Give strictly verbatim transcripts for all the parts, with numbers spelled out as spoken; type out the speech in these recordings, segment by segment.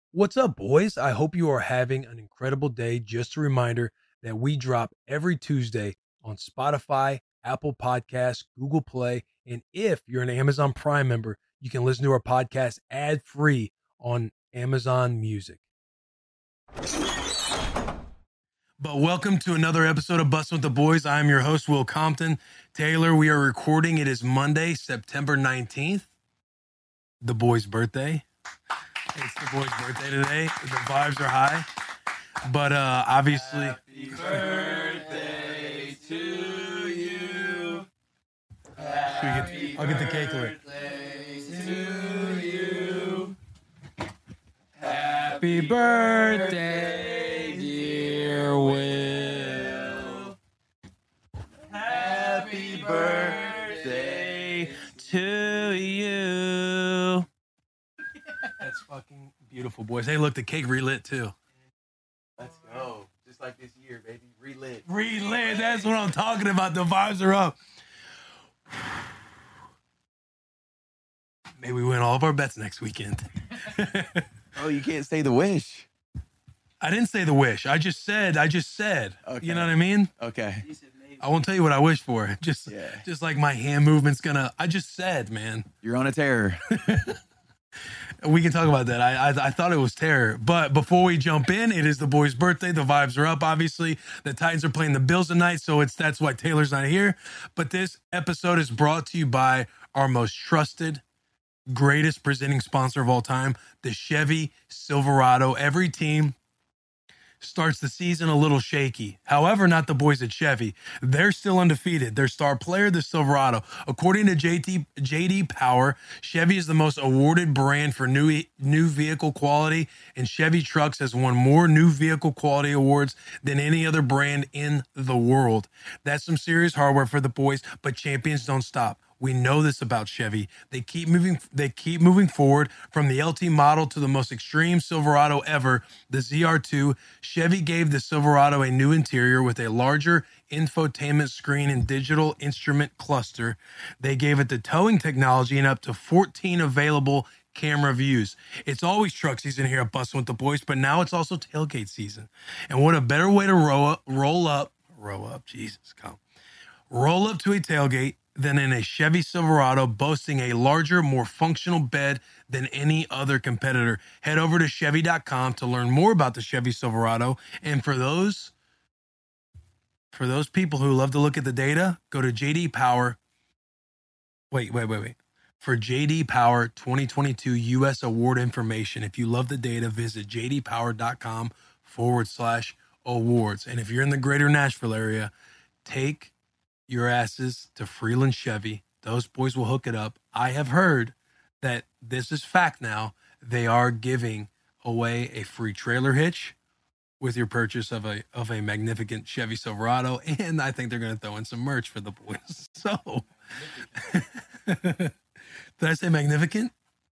What's up, boys? I hope you are having an incredible day. Just a reminder that we drop every Tuesday on Spotify, Apple Podcasts, Google Play, and if you're an Amazon Prime member, you can listen to our podcast ad free on Amazon Music. But welcome to another episode of Bustin' with the Boys. I'm your host, Will Compton. Taylor, we are recording. It is Monday, September nineteenth, the boy's birthday. It's the boy's birthday today. The vibes are high. But uh, obviously... Happy birthday to you. Happy I'll get the cake later. To you. Happy birthday, dear Will. Happy birthday to you. That's fucking beautiful, boys. Hey, look, the cake relit too. Let's go. Just like this year, baby. Relit. Relit. That's what I'm talking about. The vibes are up. Maybe we win all of our bets next weekend. Oh, you can't say the wish. I didn't say the wish. I just said, I just said. Okay. You know what I mean? Okay. I won't tell you what I wish for. Just, Yeah. just like my hand movement's gonna, I just said, man. You're on a tear. We can talk about that. I, I I thought it was terror. But before we jump in, it is the boy's birthday. The vibes are up, obviously. The Titans are playing the Bills tonight, so it's that's why Taylor's not here. But this episode is brought to you by our most trusted, greatest presenting sponsor of all time, the Chevy Silverado. Every team starts the season a little shaky. However, not the boys at Chevy. They're still undefeated. Their star player, the Silverado. According to J T, J D Power, Chevy is the most awarded brand for new, new vehicle quality, and Chevy Trucks has won more new vehicle quality awards than any other brand in the world. That's some serious hardware for the boys, but champions don't stop. We know this about Chevy. They keep moving. They keep moving forward from the L T model to the most extreme Silverado ever, the Z R two. Chevy gave the Silverado a new interior with a larger infotainment screen and digital instrument cluster. They gave it the towing technology and up to fourteen available camera views. It's always truck season here at Bustin' with the Boys, but now it's also tailgate season. And what a better way to roll up, roll up, roll up, Jesus, come, roll up to a tailgate than in a Chevy Silverado, boasting a larger, more functional bed than any other competitor. Head over to Chevy dot com to learn more about the Chevy Silverado. And for those, for those people who love to look at the data, go to J D Power. Wait, wait, wait, wait. For J D Power twenty twenty-two U S award information, if you love the data, visit J D Power dot com forward slash awards. And if you're in the greater Nashville area, take your asses to Freeland Chevy. Those boys will hook it up. I have heard that this is fact now. They are giving away a free trailer hitch with your purchase of a of a magnificent Chevy Silverado, and I think they're going to throw in some merch for the boys. So, did I say magnificent?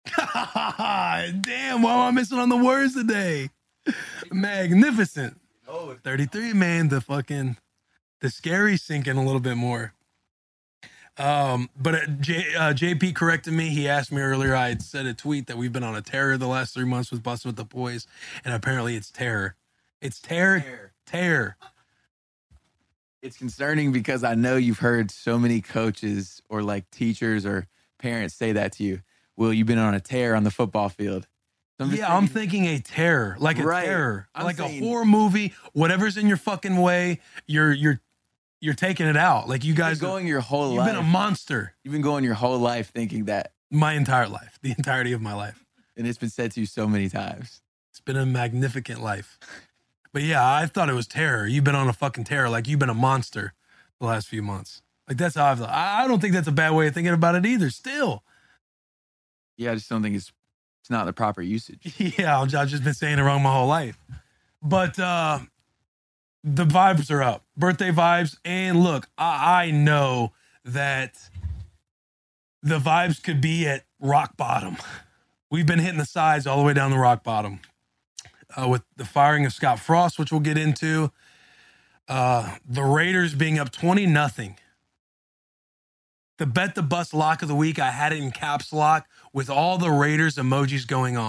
Damn, why am I missing on the words today? Magnificent. Oh, thirty-three, man. The fucking the scary sinking a little bit more. Um, but uh, J, uh, J P corrected me. He asked me earlier. I had said a tweet that we've been on a terror the last three months with Bustin' with the Boys, and apparently it's terror. It's terror. Terror. Terror. it's concerning because I know you've heard so many coaches or like teachers or parents say that to you. Will, you've been on a tear on the football field. So I'm Yeah, I'm thinking a terror, like a Right. terror, I'm like saying- a horror movie. Whatever's in your fucking way, you're you're you're taking it out. Like you You've been guys, going your whole you've life. been a monster You've been going your whole life thinking that, my entire life, the entirety of my life. and it's been said to you so many times. It's been a magnificent life. But yeah, I thought it was terror. You've been on a fucking terror. Like you've been a monster the last few months. Like that's how I've thought. I I don't think that's a bad way of thinking about it either. Still. Yeah, I just don't think it's it's not the proper usage. Yeah, I've I've just been saying it wrong my whole life. But uh, the vibes are up. Birthday vibes. And look, I, I know that the vibes could be at rock bottom. We've been hitting the sides all the way down the rock bottom. Uh, with the firing of Scott Frost, which we'll get into. Uh, the Raiders being up twenty nothing. The Bet the Bus lock of the week, I had it in caps lock with all the Raiders emojis going on.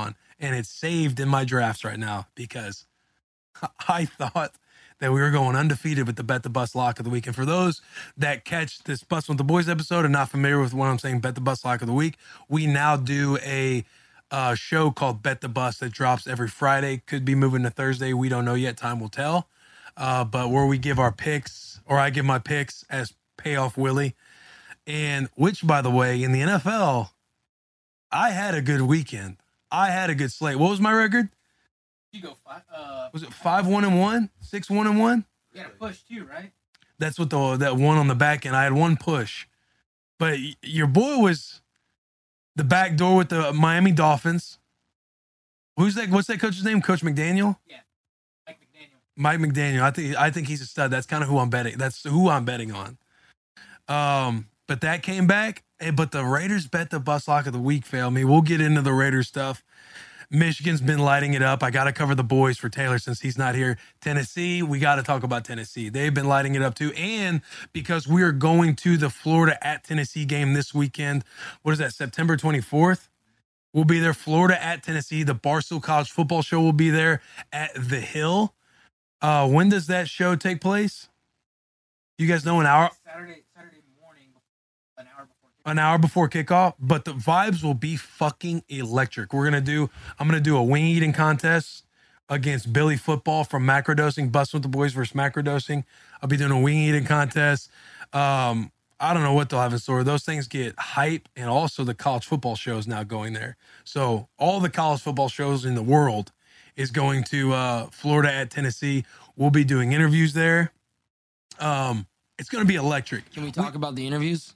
and it's saved in my drafts right now because I thought that we were going undefeated with the Bet the Bus lock of the week. And for those that catch this Bus with the Boys episode and not familiar with what I'm saying, Bet the Bus lock of the week, we now do a uh, show called Bet the Bus that drops every Friday. Could be moving to Thursday. We don't know yet. Time will tell. Uh, but where we give our picks, or I give my picks as Payoff Willie. And which, by the way, in the N F L, I had a good weekend. I had a good slate. What was my record? You go five. Uh, Was it five one and one, six one and one? You got a push too, right? That's what the that one on the back end. I had one push, but y- your boy was the back door with the Miami Dolphins. Who's that? What's that coach's name? Coach McDaniel. Yeah, Mike McDaniel. Mike McDaniel. I think I think he's a stud. That's kind of who I'm betting. That's who I'm betting on. Um, but that came back. eh, But the Raiders bet the bus lock of the week failed me. We'll get into the Raiders stuff. Michigan's been lighting it up. I got to cover the boys for Taylor since he's not here. Tennessee, we got to talk about Tennessee. They've been lighting it up too. And because we are going to the Florida at Tennessee game this weekend, what is that, September twenty-fourth? We'll be there. Florida at Tennessee. The Barstool College Football Show will be there at The Hill. Uh, when does that show take place? You guys know an hour? Saturday, Saturday morning, an hour before. An hour before kickoff, but the vibes will be fucking electric. We're gonna do. I'm gonna do a wing eating contest against Billy Football from Macrodosing, Bust with the Boys versus Macrodosing. I'll be doing a wing eating contest. Um, I don't know what they'll have in store. Those things get hype, and also the college football show is now going there. So all the college football shows in the world is going to uh, Florida at Tennessee. We'll be doing interviews there. Um, it's gonna be electric. Can we talk about the interviews?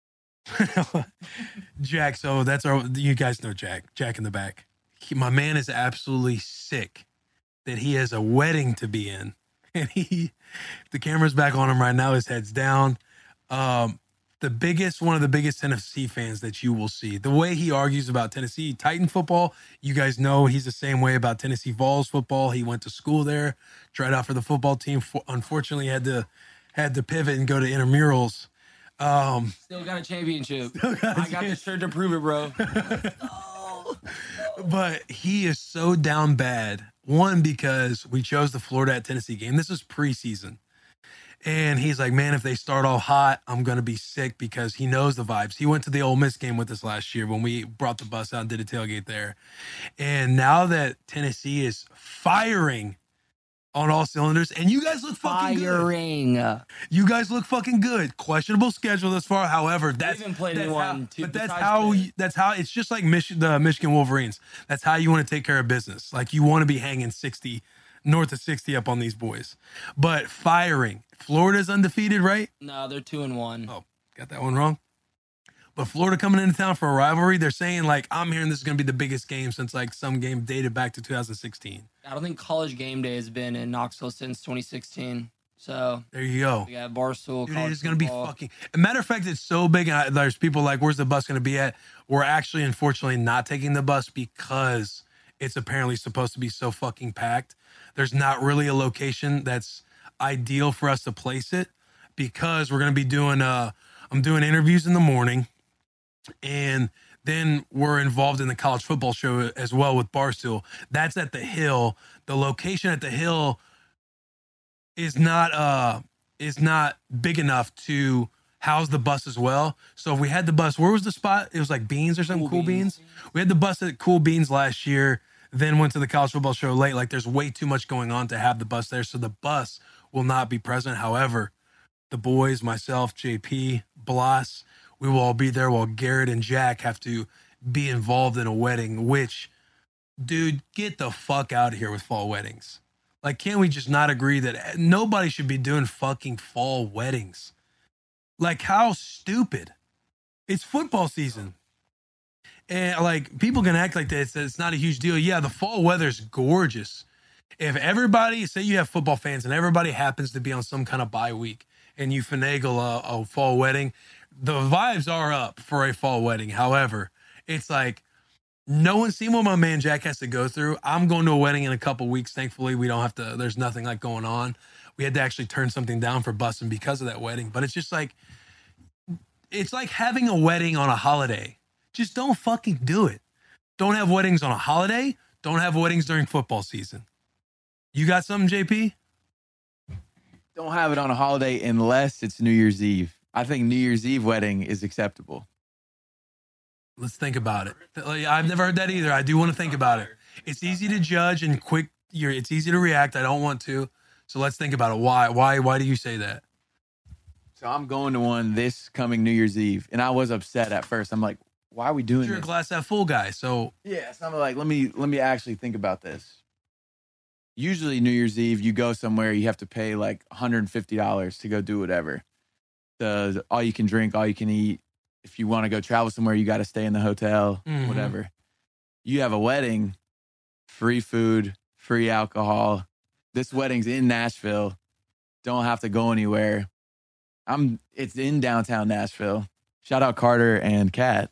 Jack, so that's our, you guys know Jack, Jack in the back. He, my man is absolutely sick that he has a wedding to be in. And he, the camera's back on him right now, his head's down. Um, the biggest, one of the biggest Tennessee fans that you will see. The way he argues about Tennessee Titan football, you guys know he's the same way about Tennessee Vols football. He went to school there, tried out for the football team. Unfortunately, had to had to pivot and go to intramurals. Um, Still got a championship. got a I got the champ- shirt to prove it, bro. But he is so down bad. One, because we chose the Florida at Tennessee game. This is preseason. And he's like, man, if they start off hot, I'm going to be sick because he knows the vibes. He went to the Ole Miss game with us last year when we brought the bus out and did a tailgate there. And now that Tennessee is firing on all cylinders, and you guys look fucking good. Firing. You guys look fucking good. Questionable schedule thus far. However, that's haven't played that's anyone how, to- but that's besides how Pitt. you, that's how it's just like Mich- the Michigan Wolverines. That's how you want to take care of business. Like you want to be hanging sixty north of sixty up on these boys. But firing. Florida's undefeated, right? No, they're two and one. Oh, got that one wrong. But Florida coming into town for a rivalry, they're saying like, I'm hearing this is going to be the biggest game since like some game dated back to two thousand sixteen. I don't think College Game Day has been in Knoxville since twenty sixteen. So There you go. we got Barstool. Dude, college it's going to be football. fucking. A matter of fact, it's so big. And I, there's people like, where's the bus going to be at? We're actually, unfortunately, not taking the bus because it's apparently supposed to be so fucking packed. There's not really a location that's ideal for us to place it because we're going to be doing, uh, I'm doing interviews in the morning. And then we're involved in the college football show as well with Barstool. That's at the Hill. The location at the Hill is not uh is not big enough to house the bus as well. So if we had the bus, where was the spot? It was like Beans or something. Cool, Cool Beans. Beans. We had the bus at Cool Beans last year. Then went to the college football show late. Like there's way too much going on to have the bus there. So the bus will not be present. However, the boys, myself, J P, Blas, we will all be there while Garrett and Jack have to be involved in a wedding, which, dude, get the fuck out of here with fall weddings. Like, can't we just not agree that nobody should be doing fucking fall weddings? Like, how stupid. It's football season. And, like, people can act like that. It's, it's not a huge deal. Yeah, the fall weather's gorgeous. If everybody, say you have football fans and everybody happens to be on some kind of bye week and you finagle a, a fall wedding, the vibes are up for a fall wedding. However, it's like no one's seen what my man Jack has to go through. I'm going to a wedding in a couple weeks. Thankfully, we don't have to, there's nothing like going on. We had to actually turn something down for busing because of that wedding. But it's just like, it's like having a wedding on a holiday. Just don't fucking do it. Don't have weddings on a holiday. Don't have weddings during football season. You got something, J P? Don't have it on a holiday unless it's New Year's Eve. I think New Year's Eve wedding is acceptable. Let's think about it. Like, I've never heard that either. I do want to think about it. It's easy to judge and quick. You're, it's easy to react. I don't want to. So let's think about it. Why? Why? Why do you say that? So I'm going to one this coming New Year's Eve, and I was upset at first. I'm like, why are we doing You're a this? glass half full guy. So Yeah, so I'm like, let me let me actually think about this. Usually New Year's Eve, you go somewhere, you have to pay like one hundred fifty dollars to go do whatever. The all you can drink, all you can eat. If you want to go travel somewhere, you got to stay in the hotel, Mhm. whatever. You have a wedding, free food, free alcohol. This wedding's in Nashville. Don't have to go anywhere. I'm. It's in downtown Nashville. Shout out Carter and Kat.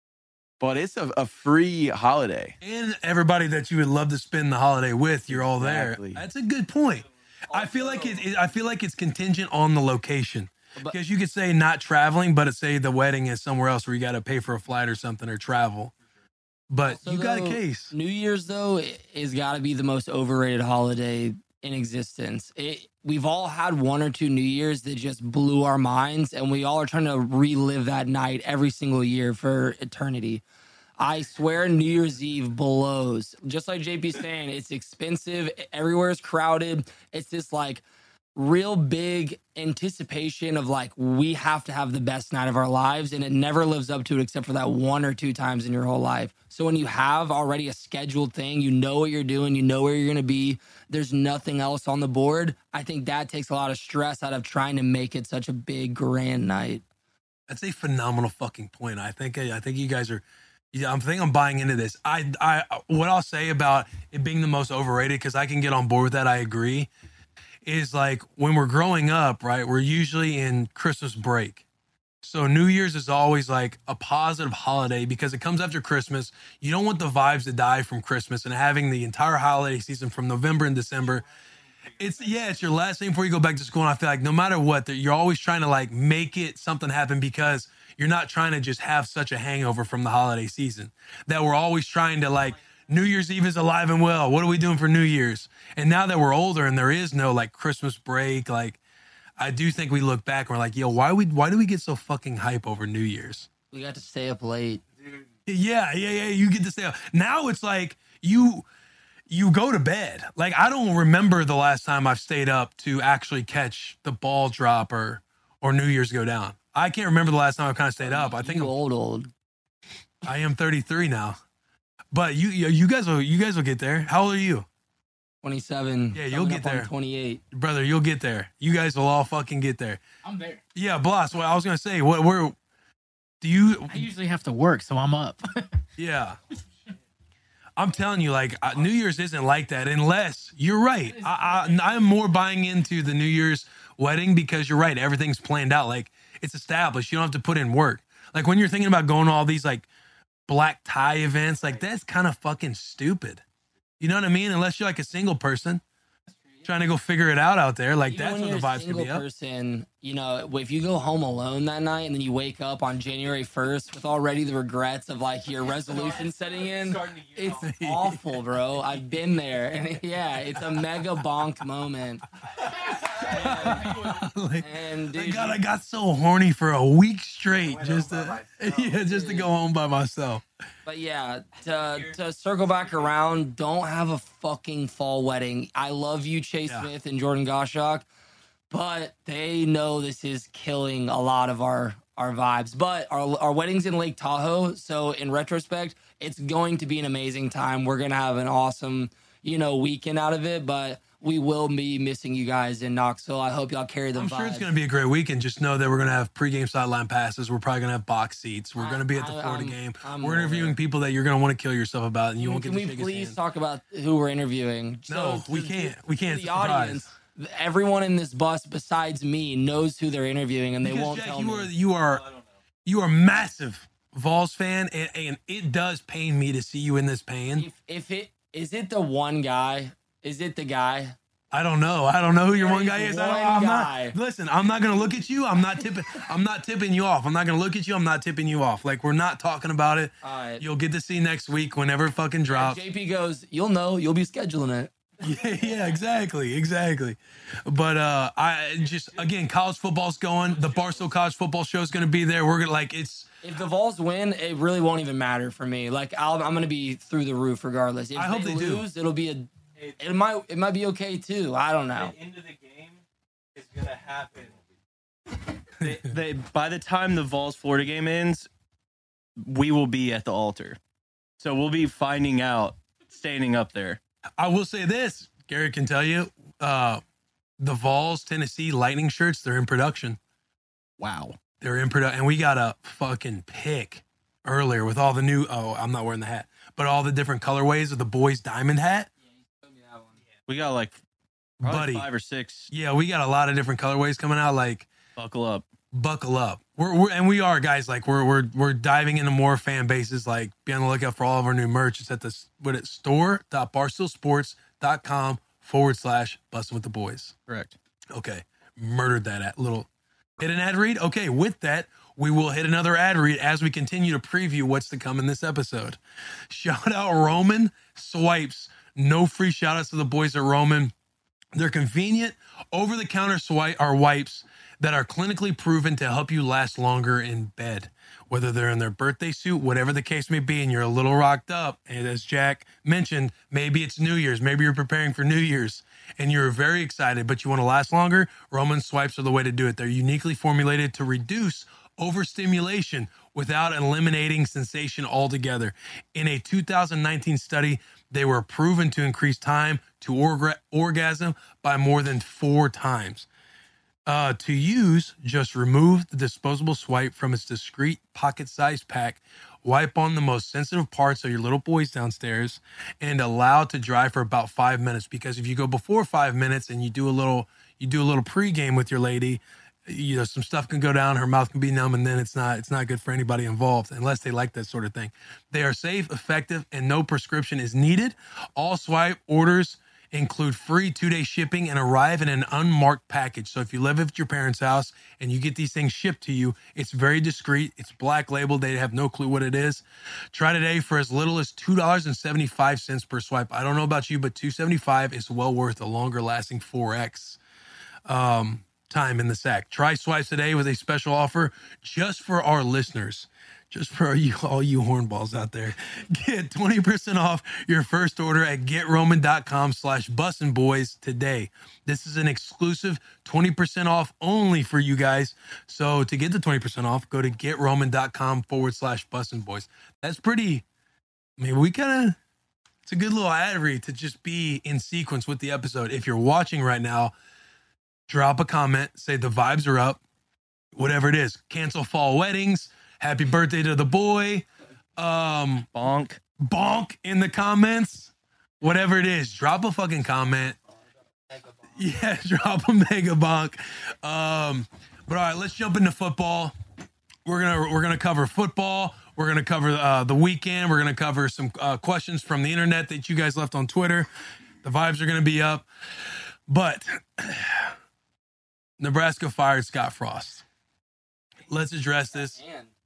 But it's a, a free holiday. and everybody that you would love to spend the holiday with, you're all Exactly. there. That's a good point. I feel like it, it. I feel like it's contingent on the location. But- Because you could say not traveling, but it say the wedding is somewhere else where you got to pay for a flight or something or travel. But Also, you got a though, case. New Year's though i- is got to be the most overrated holiday in existence. It, we've all had one or two New Years that just blew our minds, and we all are trying to relive that night every single year for eternity. I swear, New Year's Eve blows. Just like J P's saying, it's expensive. Everywhere is crowded. It's this like real big anticipation of like we have to have the best night of our lives, and it never lives up to it except for that one or two times in your whole life. So when you have already a scheduled thing, you know what you're doing, you know where you're going to be, there's nothing else on the board. I think that takes a lot of stress out of trying to make it such a big grand night. That's a phenomenal fucking point. I think I think you guys are. Yeah, I'm think I'm buying into this. I I what I'll say about it being the most overrated, because I can get on board with that. I agree. Is like when we're growing up, right? We're usually in Christmas break. So New Year's is always like a positive holiday because it comes after Christmas. You don't want the vibes to die from Christmas and having the entire holiday season from November and December. It's yeah, it's your last thing before you go back to school. And I feel like no matter what, that you're always trying to like make it something happen because you're not trying to just have such a hangover from the holiday season. That we're always trying to like New Year's Eve is alive and well. What are we doing for New Year's? And now that we're older and there is no like Christmas break, like I do think we look back and we're like, yo, why we why do we get so fucking hype over New Year's? We got to stay up late. Yeah, yeah, yeah. You get to stay up. Now it's like you you go to bed. Like I don't remember the last time I've stayed up to actually catch the ball drop or or New Year's go down. I can't remember the last time I've kind of stayed up. I think You I'm, old old. I am thirty-three now. But you you you guys will you guys will get there. How old are you? twenty-seven. Yeah, you'll coming get up on there. twenty-eight. Brother, you'll get there. You guys will all fucking get there. I'm there. Yeah, Bloss, what I was gonna say, what where do you I usually have to work, so I'm up. yeah. I'm telling you, like uh, New Year's isn't like that unless you're right. I, I, I'm more buying into the New Year's wedding because you're right. Everything's planned out. Like it's established. You don't have to put in work. Like when you're thinking about going to all these like black tie events, like that's kind of fucking stupid. You know what I mean? Unless you're like a single person trying to go figure it out out there. Like Even that's when when you're the a vibes could single be up. person, you know, if you go home alone that night and then you wake up on January first with already the regrets of like your resolution setting in, it's awful, bro. I've been there, and yeah, it's a mega bonk moment. Like, And thank dude, God I got so horny for a week straight just to yeah, just to go home by myself. But yeah, to, to circle back around, don't have a fucking fall wedding. I love you, Chase Yeah. Smith and Jordan Goshawk, but they know this is killing a lot of our our vibes. But our our wedding's in Lake Tahoe, so in retrospect, it's going to be an amazing time. We're gonna have an awesome, you know, weekend out of it. But we will be missing you guys in Knoxville. I hope y'all carry the I'm vibe. sure it's going to be a great weekend. Just know that we're going to have pregame sideline passes. We're probably going to have box seats. We're going to be at the I- Florida I'm- game. I'm we're over interviewing it. people that you're going to want to kill yourself about, and you won't get Can to we shake his please hand. talk about who we're interviewing? No, So we to- can't. to- We can't. to It's the a surprise. audience, everyone in this bus besides me knows who they're interviewing, and they Because, won't Jack, tell you me. are you are you are a massive Vols fan, and, and it does pain me to see you in this pain. If, if it is it the one guy, is it the guy? I don't know. I don't know who your one guy is. I don't, One I'm guy. not. Listen, I'm not gonna look at you. I'm not tipping. I'm not tipping you off. I'm not gonna look at you. I'm not tipping you off. Like we're not talking about it. All right. You'll get to see next week whenever it fucking drops. J P goes, you'll know. You'll be scheduling it. Yeah, yeah, exactly, exactly. But uh, I just again, college football's going. The Barstool College Football Show is gonna be there. We're gonna like it's. If the Vols win, it really won't even matter for me. Like I'll, I'm going to be through the roof regardless. If I hope they do. lose, it'll be a. It might it might be okay too. I don't know. The end of the game is gonna happen. they, they, by the time the Vols Florida game ends, we will be at the altar. So we'll be finding out, standing up there. I will say this, Gary can tell you, uh, the Vols Tennessee Lightning shirts, they're in production. Wow. They're in production, and we got a fucking pick earlier with all the new. Oh, I'm not wearing the hat, but all the different colorways of the boys' diamond hat. We got like probably Buddy. five or six. Yeah, we got a lot of different colorways coming out. Like, Buckle up. buckle up. We're, we're and we are guys. Like, we're we're we're diving into more fan bases. Like, be on the lookout for all of our new merch. It's at the what it store.barstoolsports.com forward slash busting with the boys. Correct. Okay, murdered that at little. Hit an ad read. Okay, with that, we will hit another ad read as we continue to preview what's to come in this episode. Shout out Roman Swipes. No free shout outs to the boys at Roman. They're convenient, over-the-counter swipe or wipes that are clinically proven to help you last longer in bed. Whether they're in their birthday suit, whatever the case may be, and you're a little rocked up, and as Jack mentioned, maybe it's New Year's, maybe you're preparing for New Year's, and you're very excited, but you want to last longer, Roman Swipes are the way to do it. They're uniquely formulated to reduce overstimulation without eliminating sensation altogether. In a two thousand nineteen study, they were proven to increase time to orga- orgasm by more than four times. Uh, to use, just remove the disposable swipe from its discreet pocket-sized pack, wipe on the most sensitive parts of your little boys downstairs, and allow to dry for about five minutes. Because if you go before five minutes and you do a little, you do a little pregame with your lady, you know, some stuff can go down, her mouth can be numb, and then it's not it's not good for anybody involved unless they like that sort of thing. They are safe, effective, and no prescription is needed. All swipe orders include free two-day shipping and arrive in an unmarked package. So if you live at your parents' house and you get these things shipped to you, it's very discreet. It's black labeled. They have no clue what it is. Try today for as little as two dollars and seventy-five cents per swipe. I don't know about you, but two dollars and seventy-five cents is well worth a longer lasting four X. Um... time in the sack. Try Swipes today with a special offer just for our listeners, just for you, all you hornballs out there. Get twenty percent off your first order at getroman.com slash bussin' boys today. This is an exclusive twenty percent off only for you guys. So to get the twenty percent off, go to getroman.com forward slash bussin' boys. That's pretty, I mean, we kind of, it's a good little ad read to just be in sequence with the episode. If you're watching right now, drop a comment, say the vibes are up, whatever it is. Cancel fall weddings. Happy birthday to the boy. Um, Bonk. bonk in the comments. Whatever it is, drop a fucking comment. Yeah, drop a mega bonk. Um, but all right, let's jump into football. We're gonna we're gonna cover football. We're gonna cover uh, the weekend. We're gonna cover some uh, questions from the internet that you guys left on Twitter. The vibes are gonna be up, but. Nebraska fired Scott Frost. Let's address this.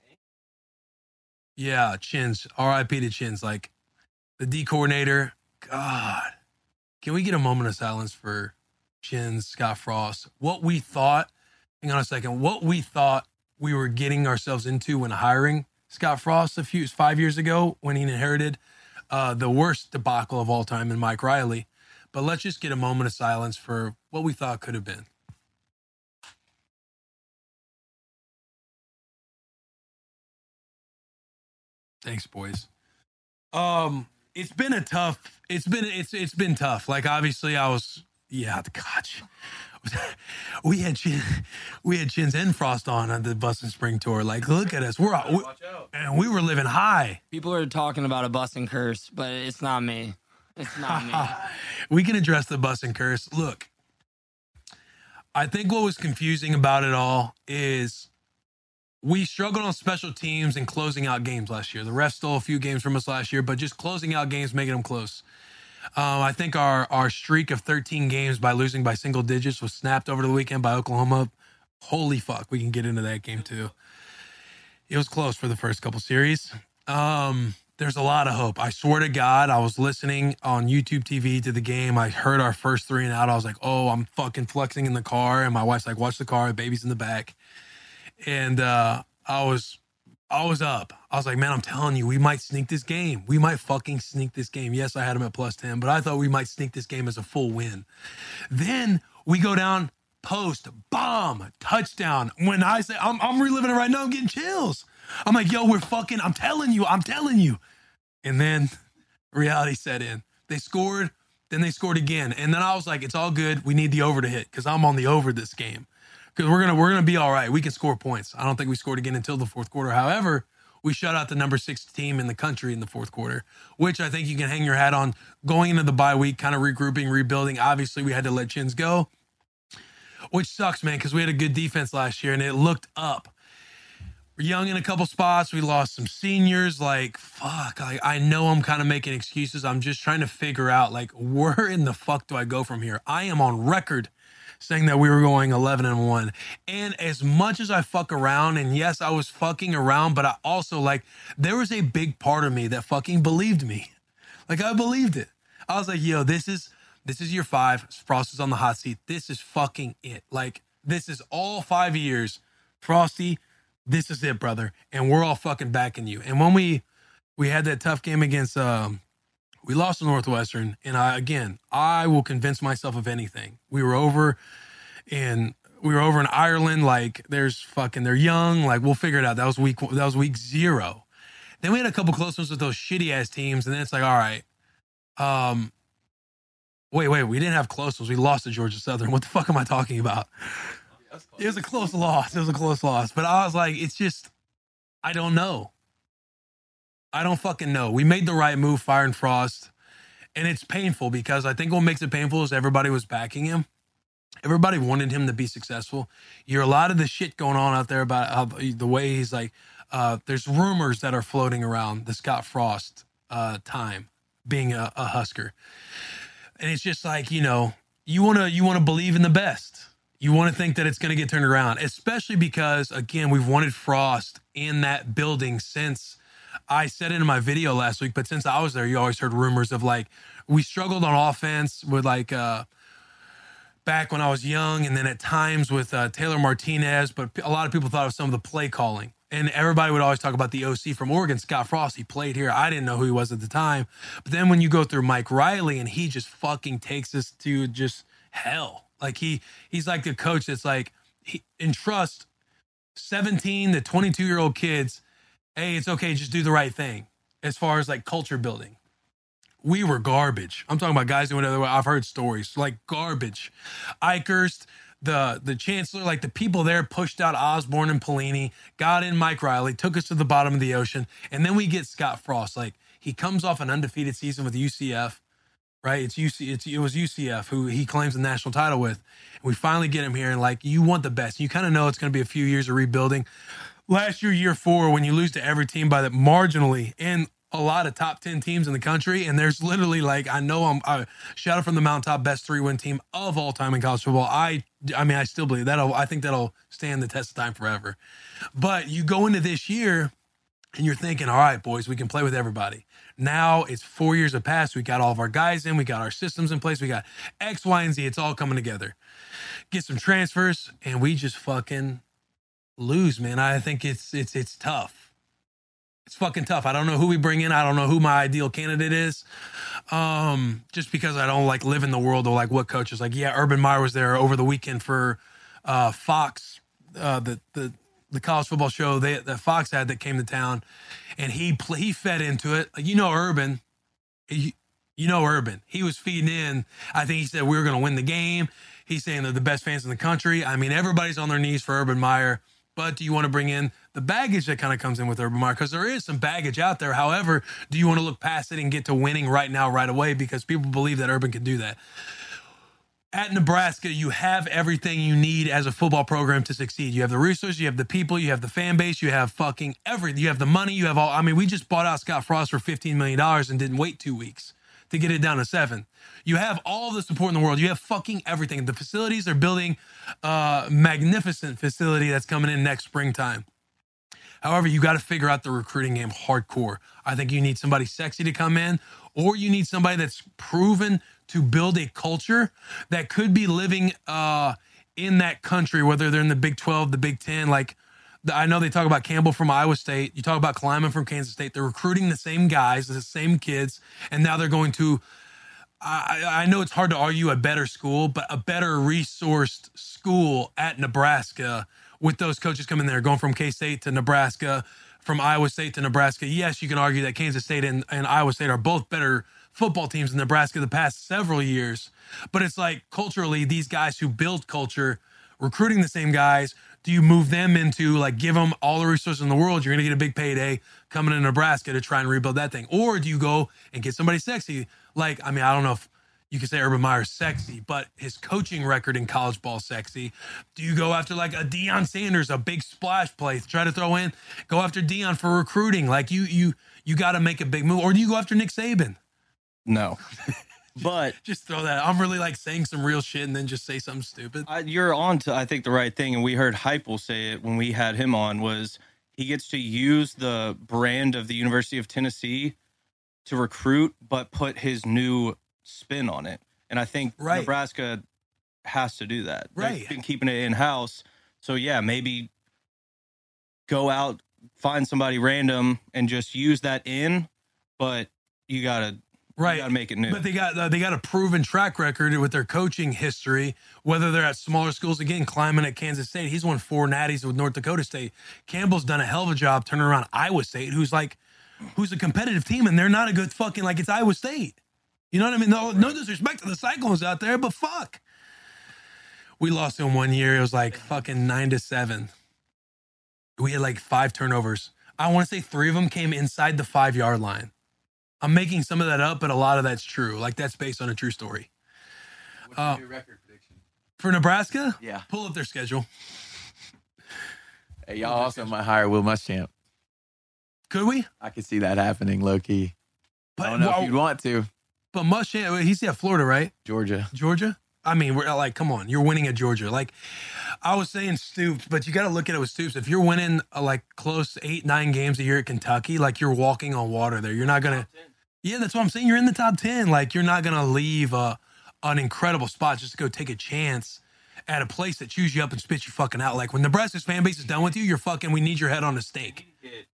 Yeah, Chins. R I P to Chins. Like, the D coordinator. God. Can we get a moment of silence for Chins, Scott Frost? What we thought, hang on a second, what we thought we were getting ourselves into when hiring Scott Frost a few, five years ago when he inherited uh, the worst debacle of all time in Mike Riley. But let's just get a moment of silence for what we thought could have been. Thanks, boys. Um, it's been a tough. It's been it's it's been tough. Like obviously, I was yeah. Gosh, we had Chin, we had Chins and Frost on on the Bustin' Spring Tour. Like, look at us. We're we, and we were living high. People are talking about a busting curse, but it's not me. It's not me. We can address the busting curse. Look, I think what was confusing about it all is. We struggled on special teams and closing out games last year. The refs stole a few games from us last year, but just closing out games, making them close. Um, I think our our streak of thirteen games by losing by single digits was snapped over the weekend by Oklahoma. Holy fuck, we can get into that game too. It was close for the first couple series. Um, there's a lot of hope. I swear to God, I was listening on YouTube T V to the game. I heard our first three and out. I was like, oh, I'm fucking flexing in the car. And my wife's like, watch the car. The baby's in the back. And uh, I was I was up. I was like, man, I'm telling you, we might sneak this game. We might fucking sneak this game. Yes, I had him at plus ten, but I thought we might sneak this game as a full win. Then we go down, post, bomb, touchdown. When I say, I'm, I'm reliving it right now, I'm getting chills. I'm like, yo, we're fucking, I'm telling you, I'm telling you. And then reality set in. They scored, then they scored again. And then I was like, it's all good. We need the over to hit because I'm on the over this game. Because we're gonna we're gonna be all right. We can score points. I don't think we scored again until the fourth quarter. However, we shut out the number six team in the country in the fourth quarter, which I think you can hang your hat on going into the bye week, kind of regrouping, rebuilding. Obviously, we had to let Chins go, which sucks, man, because we had a good defense last year and it looked up. We're young in a couple spots. We lost some seniors. Like, fuck, I, I know I'm kind of making excuses. I'm just trying to figure out, like, where in the fuck do I go from here? I am on record saying that we were going eleven and one. And as much as I fuck around, and yes, I was fucking around, but I also, like, there was a big part of me that fucking believed me. Like, I believed it. I was like, yo, this is, this is year five. Frost is on the hot seat. This is fucking it. Like, this is all five years. Frosty, this is it, brother. And we're all fucking backing you. And when we, we had that tough game against, um, we lost to Northwestern, and I again, I will convince myself of anything. We were over in we were over in Ireland. Like, there's fucking, they're young. Like, we'll figure it out. That was week that was week zero. Then we had a couple close ones with those shitty ass teams, and then it's like, all right, um, wait, wait, we didn't have close ones. We lost to Georgia Southern. What the fuck am I talking about? It was a close loss. It was a close loss. But I was like, it's just, I don't know. I don't fucking know. We made the right move, firing Frost, and it's painful because I think what makes it painful is everybody was backing him. Everybody wanted him to be successful. You hear a lot of the shit going on out there about how the way he's like, uh, there's rumors that are floating around the Scott Frost uh, time being a, a Husker. And it's just like, you know, you want to you want to believe in the best. You want to think that it's going to get turned around, especially because, again, we've wanted Frost in that building since I said it in my video last week, but since I was there, you always heard rumors of, like, we struggled on offense with, like, uh, back when I was young, and then at times with uh, Taylor Martinez, but a lot of people thought of some of the play calling. And everybody would always talk about the O C from Oregon, Scott Frost. He played here. I didn't know who he was at the time. But then when you go through Mike Riley, and he just fucking takes us to just hell. Like, he he's like the coach that's like, he entrust seventeen to twenty-two-year-old kids, hey, it's okay, just do the right thing as far as, like, culture building. We were garbage. I'm talking about guys doing other way. I've heard stories, like, garbage. Eichhorst, the the chancellor, like, the people there pushed out Osborne and Pelini, got in Mike Riley, took us to the bottom of the ocean, and then we get Scott Frost. Like, he comes off an undefeated season with U C F, right? It's U C. It's, it was U C F who he claims the national title with. And we finally get him here, and, like, you want the best. You kind of know it's going to be a few years of rebuilding. Last year, year four, when you lose to every team by that marginally, and a lot of top ten teams in the country, and there's literally, like, I know I'm I, shout out from the mountaintop, best three win team of all time in college football. I I mean, I still believe that'll, I think that'll stand the test of time forever. But you go into this year and you're thinking, all right, boys, we can play with everybody. Now it's four years have passed. We got all of our guys in, we got our systems in place, we got X, Y, and Z. It's all coming together. Get some transfers, and we just fucking lose, man. I think it's it's it's tough. It's fucking tough. I don't know who we bring in. I don't know who my ideal candidate is. Um, just because I don't, like, live in the world of, like, what coaches. Like, yeah, Urban Meyer was there over the weekend for uh, Fox, uh, the the the college football show they, that Fox had that came to town, and he he fed into it. Like, you know, Urban, he, you know Urban. He was feeding in. I think he said we were going to win the game. He's saying they're the best fans in the country. I mean, everybody's on their knees for Urban Meyer. But do you want to bring in the baggage that kind of comes in with Urban Meyer? Because there is some baggage out there. However, do you want to look past it and get to winning right now, right away? Because people believe that Urban can do that. At Nebraska, you have everything you need as a football program to succeed. You have the resources, you have the people, you have the fan base, you have fucking everything. You have the money, you have all. I mean, we just bought out Scott Frost for fifteen million dollars and didn't wait two weeks. to get it down to seven. You have all the support in the world. You have fucking everything. The facilities are building a magnificent facility that's coming in next springtime. However, you got to figure out the recruiting game hardcore. I think you need somebody sexy to come in, or you need somebody that's proven to build a culture that could be living uh, in that country, whether they're in the Big twelve, the Big ten. Like, the, I know they talk about Campbell from Iowa State. You talk about Kleiman from Kansas State. They're recruiting the same guys, the same kids, and now they're going to, I, I know it's hard to argue a better school, but a better resourced school at Nebraska with those coaches coming there, going from K-State to Nebraska, from Iowa State to Nebraska. Yes, you can argue that Kansas State and, and Iowa State are both better football teams in Nebraska the past several years. But it's like culturally, these guys who build culture, recruiting the same guys, do you move them into like give them all the resources in the world? You're going to get a big payday coming to Nebraska to try and rebuild that thing. Or do you go and get somebody sexy? Like, I mean, I don't know if you could say Urban Meyer's sexy, but his coaching record in college ball sexy. Do you go after like a Deion Sanders, a big splash play, try to throw in, go after Deion for recruiting? Like you, you, you got to make a big move. Or do you go after Nick Saban? No. But Just throw that. I'm really like saying some real shit and then just say something stupid. I, you're on to, I think, the right thing. And we heard Hype will say it when we had him on, was he gets to use the brand of the University of Tennessee to recruit, but put his new spin on it. And I think Right. Nebraska has to do that. Right. They've been keeping it in-house. So, yeah, maybe go out, find somebody random, and just use that in, but you got to Right. You gotta make it new. But they got uh, they got a proven track record with their coaching history, whether they're at smaller schools. Again, Kleiman at Kansas State, he's won four natties with North Dakota State. Campbell's done a hell of a job turning around Iowa State, who's like, who's a competitive team, and they're not a good fucking, like, it's Iowa State. You know what I mean? No, no disrespect to the Cyclones out there, but fuck. We lost in one year. It was like fucking nine to seven. We had like five turnovers. I want to say three of them came inside the five yard line. I'm making some of that up, but a lot of that's true. Like, that's based on a true story. What's Uh, your record prediction? For Nebraska, Yeah. pull up their schedule. Hey, y'all also might hire Will Muschamp. Could we? I could see that happening, low key. But, I don't know well, if you'd want to. but Muschamp, he's at Florida, right? Georgia. Georgia? I mean, we're like, come on, you're winning at Georgia. Like, I was saying Stoops, but you got to look at it with Stoops. If you're winning uh, like close to eight, nine games a year at Kentucky, like you're walking on water there. You're not going to. Yeah, that's what I'm saying. You're in the top ten. Like, you're not going to leave a, an incredible spot just to go take a chance at a place that chews you up and spits you fucking out. Like, when Nebraska's fan base is done with you, you're fucking, we need your head on a stake.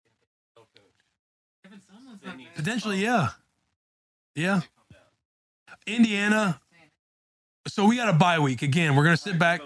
Potentially, yeah. Yeah. Indiana. So we got a bye week. Again, we're going to sit back.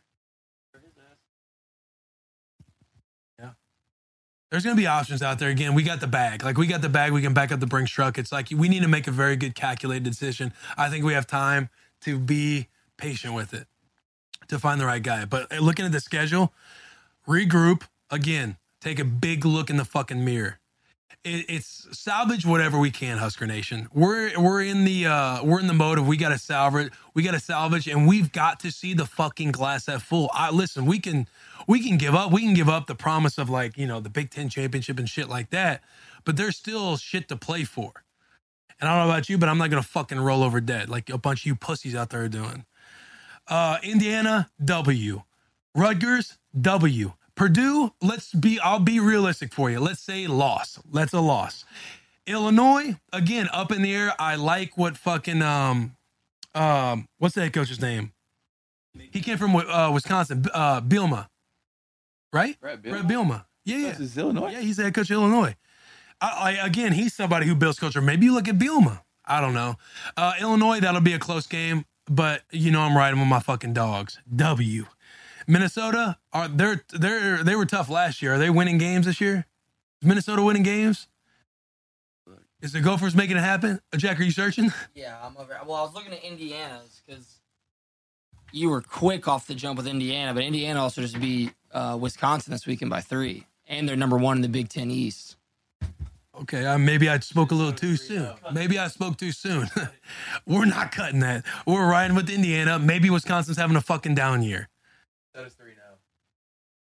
Yeah. There's going to be options out there. Again, we got the bag. Like, we got the bag. We can back up the Brinks truck. It's like we need to make a very good calculated decision. I think we have time to be patient with it, to find the right guy. But looking at the schedule, regroup. Again, take a big look in the fucking mirror. It, it's salvage whatever we can, Husker Nation. We're we're in the uh, we're in the mode of we got to salvage, we got to salvage, and we've got to see the fucking glass half full. I listen, we can we can give up, we can give up the promise of, like, you know, the Big Ten championship and shit like that, but there's still shit to play for. And I don't know about you, but I'm not gonna fucking roll over dead like a bunch of you pussies out there are doing. Uh, Indiana W, Rutgers W. Purdue, let's be, I'll be realistic for you. Let's say loss. That's a loss. Illinois, again, up in the air. I like what fucking, um, um, what's that coach's name? He came from uh, Wisconsin, uh, Bielma, right? Brett Brett Bielma. Yeah, yeah. This is Illinois. Yeah, he's the head coach of Illinois. I, I, again, he's somebody who builds culture. Maybe you look at Bielma. I don't know. Uh, Illinois, that'll be a close game, but you know I'm riding with my fucking dogs. W. Minnesota, are they're they're they were tough last year. Are they winning games this year? Is Minnesota winning games? Is the Gophers making it happen? Uh, Jack, are you searching? Yeah, I'm over. Well, I was looking at Indiana's because you were quick off the jump with Indiana, but Indiana also just beat uh, Wisconsin this weekend by three, and they're number one in the Big Ten East. Okay, uh, maybe I spoke a little too soon. Maybe I spoke too soon. We're not cutting that. We're riding with Indiana. Maybe Wisconsin's having a fucking down year. That is three now.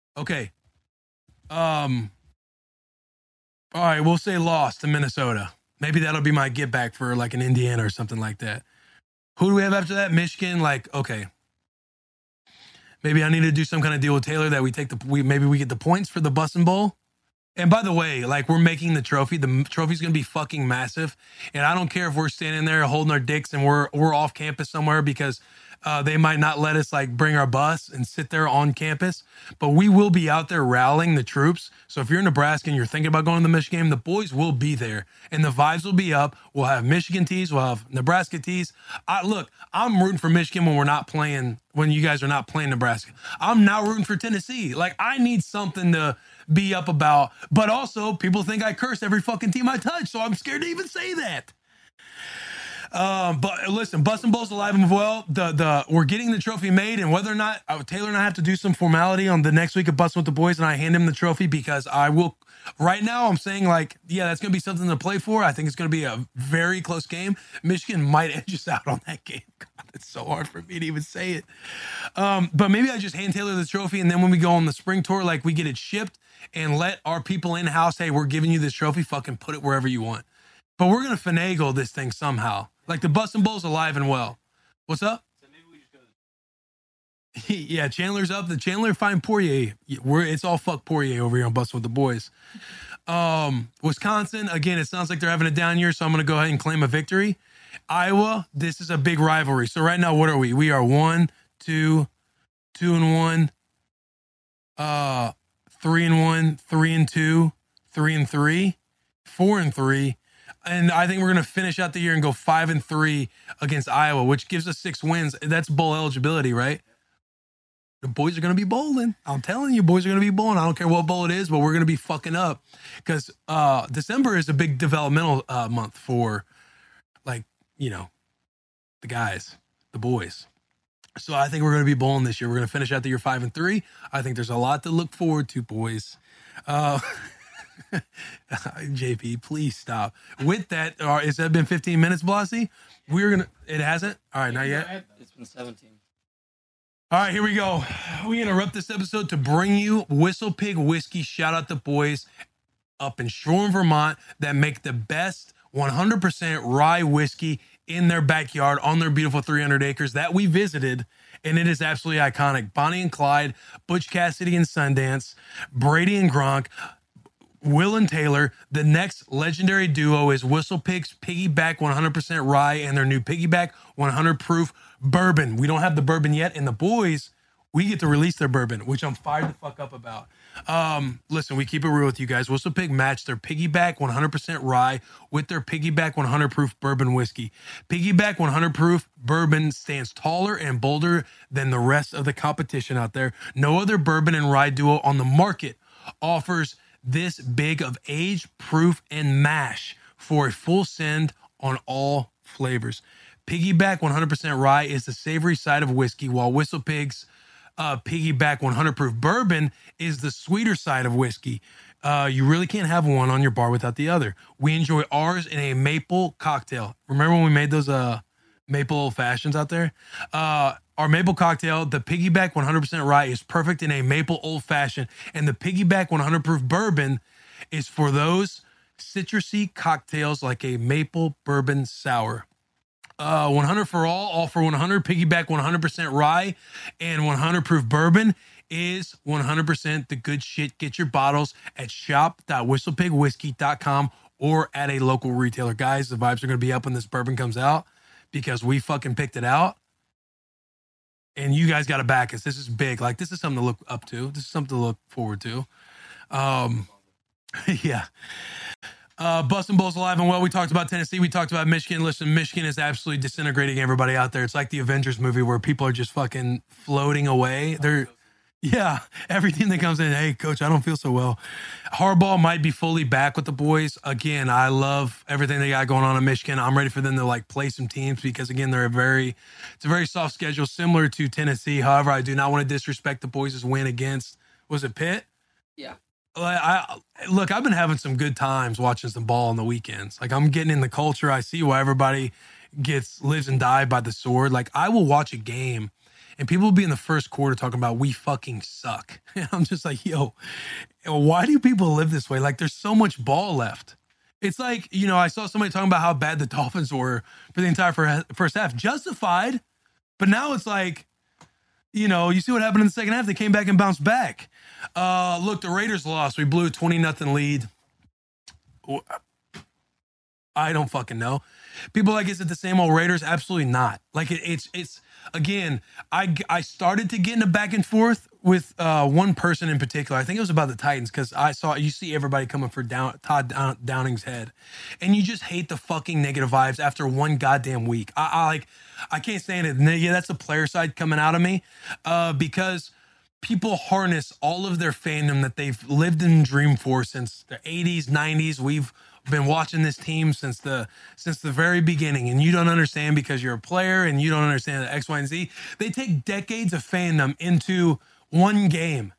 Okay. Um. All right, we'll say loss to Minnesota. Maybe that'll be my get back for like an Indiana or something like that. Who do we have after that? Michigan. Like, okay. Maybe I need to do some kind of deal with Taylor that we take the, we maybe we get the points for the Bussin' Bowl. And by the way, like we're making the trophy. The trophy's going to be fucking massive. And I don't care if we're standing there holding our dicks and we're, we're off campus somewhere because uh, they might not let us like bring our bus and sit there on campus, but we will be out there rallying the troops. So if you're in Nebraska and you're thinking about going to the Michigan game, the boys will be there and the vibes will be up. We'll have Michigan tees. We'll have Nebraska tees. I, look, I'm rooting for Michigan when we're not playing, when you guys are not playing Nebraska. I'm now rooting for Tennessee. Like I need something to be up about, but also people think I curse every fucking team I touch. So I'm scared to even say that. Um, but listen, Bussin' Bowl's alive and well. The the we're getting the trophy made, and whether or not uh, Taylor and I have to do some formality on the next week of Bussin' with the Boys, and I hand him the trophy because I will. Right now, I'm saying like, yeah, that's gonna be something to play for. I think it's gonna be a very close game. Michigan might edge us out on that game. God, it's so hard for me to even say it. Um, but maybe I just hand Taylor the trophy, and then when we go on the spring tour, like we get it shipped and let our people in house. Hey, we're giving you this trophy. Fucking put it wherever you want. But we're gonna finagle this thing somehow. Like the Bussin' Bowl's alive and well. What's up? So maybe we just go. Yeah, Chandler's up. The Chandler find Poirier. We're it's all fuck Poirier over here on Bussin' with the Boys. Um, Wisconsin, again, it sounds like they're having a down year, so I'm gonna go ahead and claim a victory. Iowa, this is a big rivalry. So right now, what are we? We are one, two, two and one, uh, three and one, three and two, three and three, four and three. And I think we're going to finish out the year and go five and three against Iowa, which gives us six wins. That's bowl eligibility, right? The boys are going to be bowling. I'm telling you, boys are going to be bowling. I don't care what bowl it is, but we're going to be fucking up because uh, December is a big developmental uh, month for, like, you know, the guys, the boys. So I think we're going to be bowling this year. We're going to finish out the year five and three. I think there's a lot to look forward to, boys. Uh, J P, please stop. With that, uh, has that been fifteen minutes, Blossy? We're gonna. It hasn't. All right, not yet. It's been seventeen. All right, here we go. We interrupt this episode to bring you Whistle Pig Whiskey. Shout out the boys up in Shoreham, Vermont, that make the best one hundred percent rye whiskey in their backyard on their beautiful three hundred acres that we visited. And it is absolutely iconic. Bonnie and Clyde, Butch Cassidy and Sundance, Brady and Gronk, Will and Taylor. The next legendary duo is Whistle Pig's Piggyback one hundred percent Rye and their new Piggyback one hundred proof bourbon. We don't have the bourbon yet, and the boys, we get to release their bourbon, which I'm fired the fuck up about. Um, listen, we keep it real with you guys. Whistle Pig matched their Piggyback one hundred percent Rye with their Piggyback one hundred proof bourbon whiskey. Piggyback one hundred proof bourbon stands taller and bolder than the rest of the competition out there. No other bourbon and rye duo on the market offers this big of age, proof, and mash for a full send on all flavors. Piggyback one hundred percent Rye is the savory side of whiskey, while Whistle Pig's uh, Piggyback one hundred proof bourbon is the sweeter side of whiskey. Uh, you really can't have one on your bar without the other. We enjoy ours in a maple cocktail. Remember when we made those uh, maple old fashions out there? Uh, Our maple cocktail, the Piggyback one hundred percent Rye, is perfect in a maple old fashioned, and the Piggyback one hundred proof bourbon is for those citrusy cocktails like a maple bourbon sour. Uh, one hundred for all, all for one hundred. Piggyback one hundred percent Rye and one hundred proof bourbon is one hundred percent the good shit. Get your bottles at shop dot whistle pig whiskey dot com or at a local retailer. Guys, the vibes are going to be up when this bourbon comes out because we fucking picked it out. And you guys got to back us. This is big. Like, this is something to look up to. This is something to look forward to. Um, yeah. Uh, Bussin' Bowl's alive and well. We talked about Tennessee. We talked about Michigan. Listen, Michigan is absolutely disintegrating everybody out there. It's like the Avengers movie where people are just fucking floating away. They're, yeah, everything that comes in. Hey, coach, I don't feel so well. Harbaugh might be fully back with the boys. Again, I love everything they got going on in Michigan. I'm ready for them to like play some teams because again, they're a very, it's a very soft schedule similar to Tennessee. However, I do not want to disrespect the boys' win against, was it Pitt? Yeah. I, I look, I've been having some good times watching some ball on the weekends. Like I'm getting in the culture. I see why everybody gets lives and die by the sword. Like I will watch a game and people will be in the first quarter talking about we fucking suck. And I'm just like, yo, why do people live this way? Like there's so much ball left. It's like, you know, I saw somebody talking about how bad the Dolphins were for the entire fir- first half. Justified. But now it's like, you know, you see what happened in the second half. They came back and bounced back. Uh, look, the Raiders lost. We blew a twenty nothing lead. I don't fucking know. People like, is it the same old Raiders? Absolutely not. Like it, it's it's again. I I started to get in a back and forth with uh, one person in particular. I think it was about the Titans because I saw you see everybody coming for down, Todd Down, Downing's head, and you just hate the fucking negative vibes after one goddamn week. I, I like I can't stand it. Yeah, that's the player side coming out of me uh, because people harness all of their fandom that they've lived and dreamed for since the eighties, nineties. We've been watching this team since the since the very beginning, and you don't understand because you're a player and you don't understand the X, Y, and Z. They take decades of fandom into one game.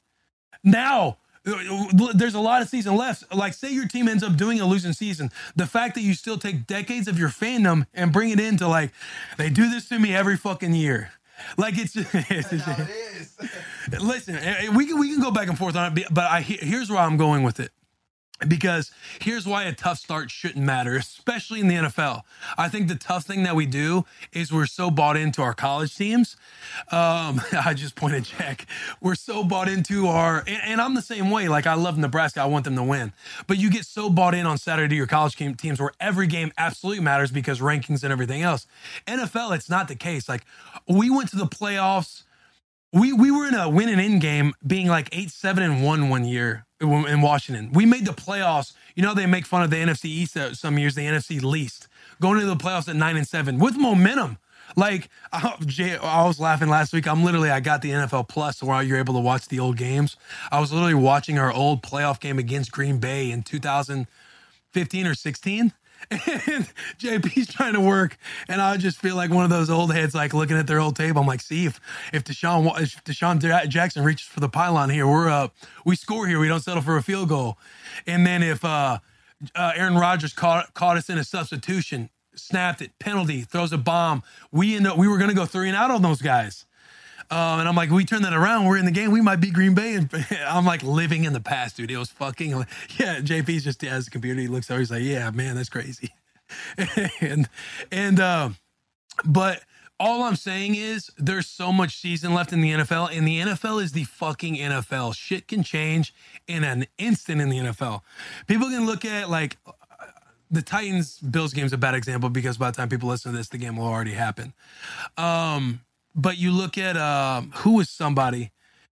Now, there's a lot of season left. Like, say your team ends up doing a losing season. The fact that you still take decades of your fandom and bring it into, like, they do this to me every fucking year. Like, it's, it's, it's it is. listen, we can, we can go back and forth on it, but I here's where I'm going with it. Because here's why a tough start shouldn't matter, especially in the N F L. I think the tough thing that we do is we're so bought into our college teams. Um, I just pointed Jack. We're so bought into our, and, and I'm the same way. Like, I love Nebraska. I want them to win. But you get so bought in on Saturday to your college team, teams where every game absolutely matters because rankings and everything else. N F L, it's not the case. Like, we went to the playoffs. We we were in a win and in game being like eight, seven, and one one year in Washington. We made the playoffs. You know, they make fun of the N F C East some years, the N F C least. Going into the playoffs at nine and seven with momentum. Like, I, Jay, I was laughing last week. I'm literally, I got the N F L Plus where you're able to watch the old games. I was literally watching our old playoff game against Green Bay in two thousand fifteen or sixteen. And J P's trying to work, and I just feel like one of those old heads, like looking at their old table. I'm like, see if if Deshaun if Deshaun Jackson reaches for the pylon here, we're up. We score here. We don't settle for a field goal. And then if uh, uh, Aaron Rodgers caught caught us in a substitution, snapped it, penalty, throws a bomb, we end up we were going to go three and out on those guys. Uh, and I'm like, we turn that around. We're in the game. We might beat Green Bay. And I'm like living in the past, dude. It was fucking, yeah. J P's just has a computer. He looks over. He's like, yeah, man, that's crazy. and, and, uh, but all I'm saying is there's so much season left in the N F L, and the N F L is the fucking N F L. Shit can change in an instant in the N F L. People can look at like the Titans Bills game's a bad example because by the time people listen to this, the game will already happen. Um, But you look at uh, who is somebody.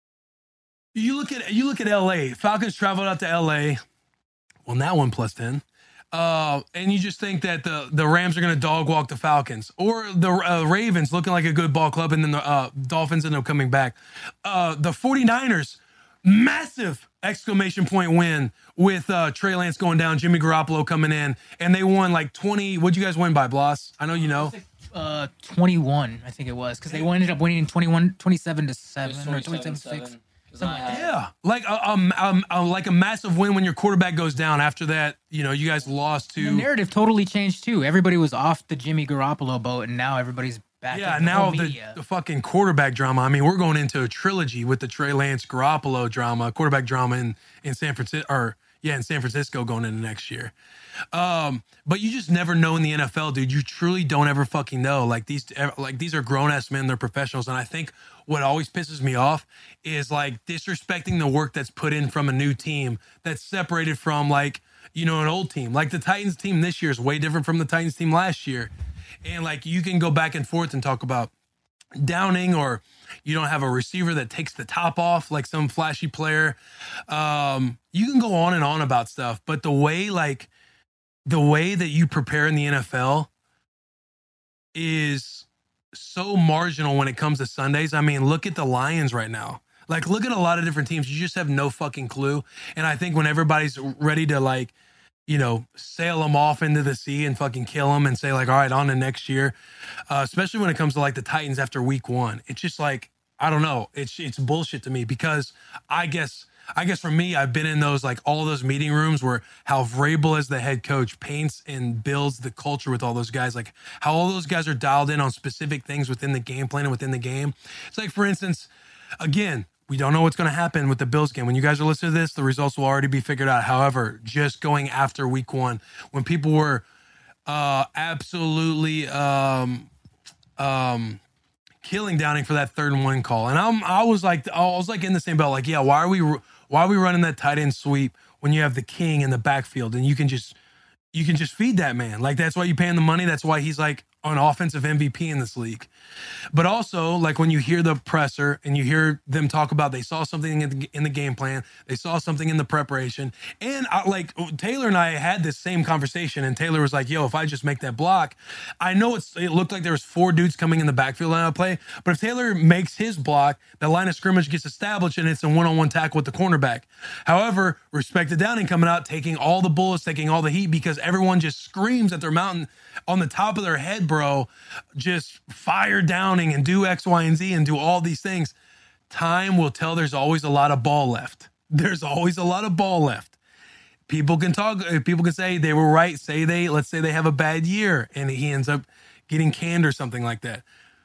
You look at you look at L A. Falcons traveled out to L A. Well, that one plus ten. Uh, and you just think that the, the Rams are going to dog walk the Falcons, or the uh, Ravens looking like a good ball club, and then the uh, Dolphins end up coming back. Uh, the 49ers, massive exclamation point win with uh, Trey Lance going down, Jimmy Garoppolo coming in, and they won like twenty. What'd you guys win by, Bloss? I know you know. Uh, twenty-one, I think it was, because they ended up winning twenty-one, twenty-seven to seven or twenty-seven to six. Yeah, like a, um, um, uh, like a massive win when your quarterback goes down. After that, you know, you guys lost to. The narrative totally changed too. Everybody was off the Jimmy Garoppolo boat, and now everybody's back. Yeah, in the now whole the, media. the fucking quarterback drama. I mean, we're going into a trilogy with the Trey Lance Garoppolo drama, quarterback drama in in San Francisco, or yeah, in San Francisco going into next year. Um, but you just never know in the N F L, dude. You truly don't ever fucking know. Like these, like these are grown ass men. They're professionals, and I think what always pisses me off is like disrespecting the work that's put in from a new team that's separated from like, you know, an old team. Like the Titans team this year is way different from the Titans team last year, and like you can go back and forth and talk about Downing, or you don't have a receiver that takes the top off like some flashy player. Um, you can go on and on about stuff, but the way like. The way that you prepare in the N F L is so marginal when it comes to Sundays. I mean, look at the Lions right now. Like, look at a lot of different teams. You just have no fucking clue. And I think when everybody's ready to, like, you know, sail them off into the sea and fucking kill them and say, like, all right, on to next year, uh, especially when it comes to, like, the Titans after week one, it's just like, I don't know. It's it's bullshit to me because I guess... I guess for me, I've been in those, like all those meeting rooms where how Vrabel as the head coach paints and builds the culture with all those guys, like how all those guys are dialed in on specific things within the game plan and within the game. It's like, for instance, again, We don't know what's going to happen with the Bills game. When you guys are listening to this, the results will already be figured out. However, just going after week one, when people were uh, absolutely um, um, killing Downing for that third and one call, and I'm I was like I was like in the same boat. Like, yeah, why are we why are we running that tight end sweep when you have the king in the backfield and you can just you can just feed that man? Like, that's why you pay him the money. That's why he's like an offensive M V P in this league. But also, like, when you hear the presser and you hear them talk about they saw something in the, in the game plan, they saw something in the preparation, and I, like Taylor and I had this same conversation, and Taylor was like, yo, if I just make that block, I know it's it looked like there was four dudes coming in the backfield line of play, but if Taylor makes his block, the line of scrimmage gets established and it's a one-on-one tackle with the cornerback. However, respect to Downing coming out, taking all the bullets, taking all the heat, because everyone just screams at their mountain on the top of their head, bro, just fire Downing and do X, Y, and Z and do all these things. Time will tell. There's always a lot of ball left. There's always a lot of ball left. People can talk. People can say they were right. Say they, let's say they have a bad year and he ends up getting canned or something like that.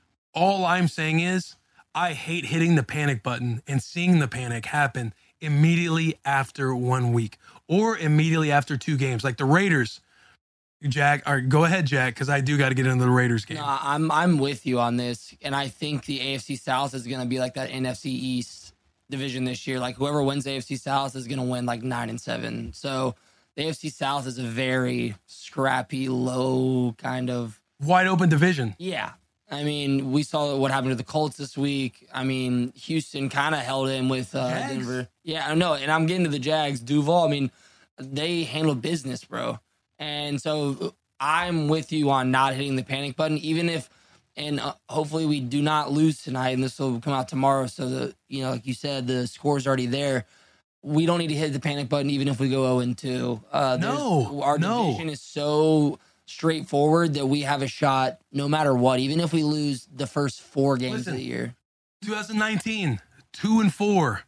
All I'm saying is I hate hitting the panic button and seeing the panic happen immediately after one week or immediately after two games. Like the Raiders, Jack, or go ahead, Jack, because I do got to get into the Raiders game. No, I'm I'm with you on this, and I think the A F C South is going to be like that N F C East division this year. Like whoever wins the A F C South is going to win like nine and seven. So the A F C South is a very scrappy, low kind of wide open division. Yeah, I mean, we saw what happened to the Colts this week. I mean, Houston kind of held in with uh, Denver. Yeah, I know, and I'm getting to the Jags. Duval, I mean, they handle business, bro. And so I'm with you on not hitting the panic button, even if, and uh, hopefully we do not lose tonight, and this will come out tomorrow. So, the you know, like you said, the score's already there. We don't need to hit the panic button, even if we go oh and two. Uh, no, our no. division is so straightforward that we have a shot no matter what, even if we lose the first four games Listen, of the year. twenty nineteen, two and four.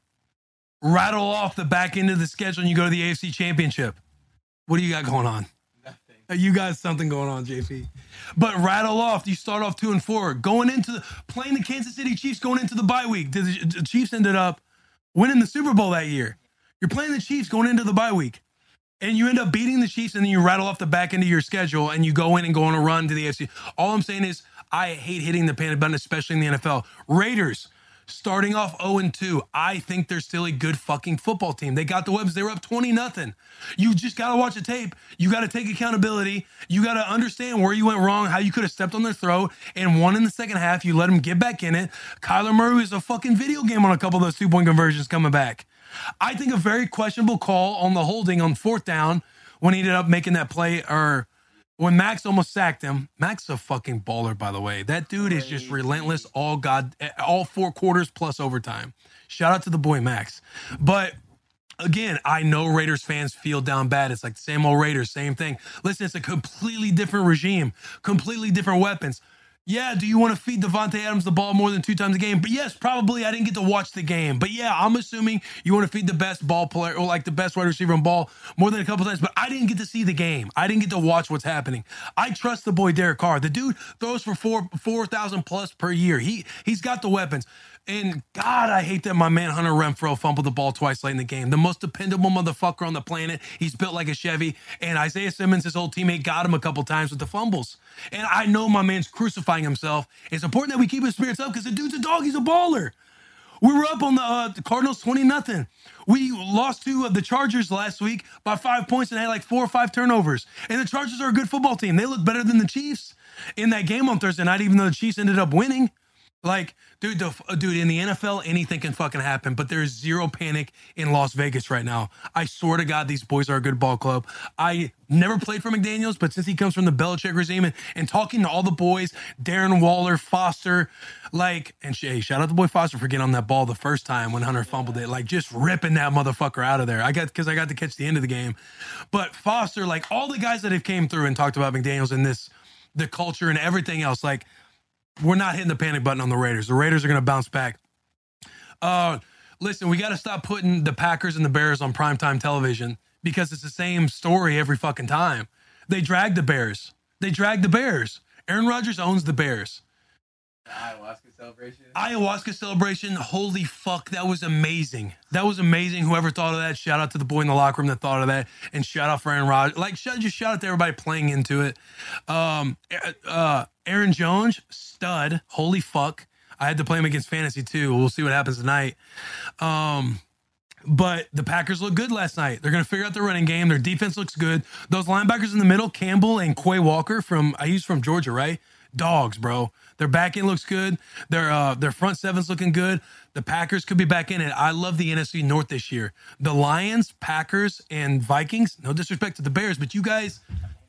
Rattle off the back end of the schedule and you go to the A F C Championship. What do you got going on? You got something going on, J P. But rattle off. You start off two and four. Going into the, playing the Kansas City Chiefs going into the bye week. The, the Chiefs ended up winning the Super Bowl that year. You're playing the Chiefs going into the bye week. And you end up beating the Chiefs, and then you rattle off the back end of your schedule, and you go in and go on a run to the A F C. All I'm saying is I hate hitting the panic button, especially in the N F L. Raiders, starting off oh and two. I think they're still a good fucking football team. They got the webs. They were up twenty nothing. You just got to watch the tape. You got to take accountability. You got to understand where you went wrong, how you could have stepped on their throat, and won in the second half. You let them get back in it. Kyler Murray is a fucking video game on a couple of those two-point conversions coming back. I think a very questionable call on the holding on fourth down when he ended up making that play, or when Max almost sacked him. Max is a fucking baller, by the way. That dude is just relentless all god, all four quarters plus overtime. Shout out to the boy Max. But again, I know Raiders fans feel down bad. It's like the same old Raiders, same thing. Listen, it's a completely different regime, completely different weapons. Yeah, do you want to feed Devontae Adams the ball more than two times a game? But yes, probably. I didn't get to watch the game. But yeah, I'm assuming you want to feed the best ball player, or like the best wide receiver on ball more than a couple times. But I didn't get to see the game. I didn't get to watch what's happening. I trust the boy Derek Carr. The dude throws for four four thousand plus per year. He he's got the weapons. And God, I hate that my man Hunter Renfrow fumbled the ball twice late in the game. The most dependable motherfucker on the planet. He's built like a Chevy. And Isaiah Simmons, his old teammate, got him a couple times with the fumbles. And I know my man's crucifying himself. It's important that we keep his spirits up because the dude's a dog. He's a baller. We were up on the, uh, the Cardinals twenty nothing. We lost to uh, the Chargers last week by five points and had like four or five turnovers. And the Chargers are a good football team. They look better than the Chiefs in that game on Thursday night, even though the Chiefs ended up winning. Like, dude, the, dude, in the N F L, anything can fucking happen, but there's zero panic in Las Vegas right now. I swear to God, these boys are a good ball club. I never played for McDaniels, but since he comes from the Belichick regime and, and talking to all the boys, Darren Waller, Foster, like, and hey, shout out to boy Foster for getting on that ball the first time when Hunter fumbled it, like just ripping that motherfucker out of there. I got, because I got to catch the end of the game. But Foster, like all the guys that have came through and talked about McDaniels and this, the culture and everything else, like, we're not hitting the panic button on the Raiders. The Raiders are going to bounce back. Uh, listen, we got to stop putting the Packers and the Bears on primetime television because it's the same story every fucking time. They drag the Bears. They drag the Bears. Aaron Rodgers owns the Bears. ayahuasca celebration. Ayahuasca celebration. Holy fuck, that was amazing. That was amazing. Whoever thought of that, shout out to the boy in the locker room that thought of that, and shout out for Aaron Rodgers. Like, shout, just shout out to everybody playing into it. Um, uh, Aaron Jones, stud. Holy fuck. I had to play him against fantasy too. We'll see what happens tonight. Um, but the Packers look good last night. They're going to figure out their running game. Their defense looks good. Those linebackers in the middle, Campbell and Quay Walker from, he's from Georgia, right? Dogs, bro. Their back end looks good. Their uh, their front seven's looking good. The Packers could be back in it. I love the N F C North this year. The Lions, Packers, and Vikings. No disrespect to the Bears, but you guys,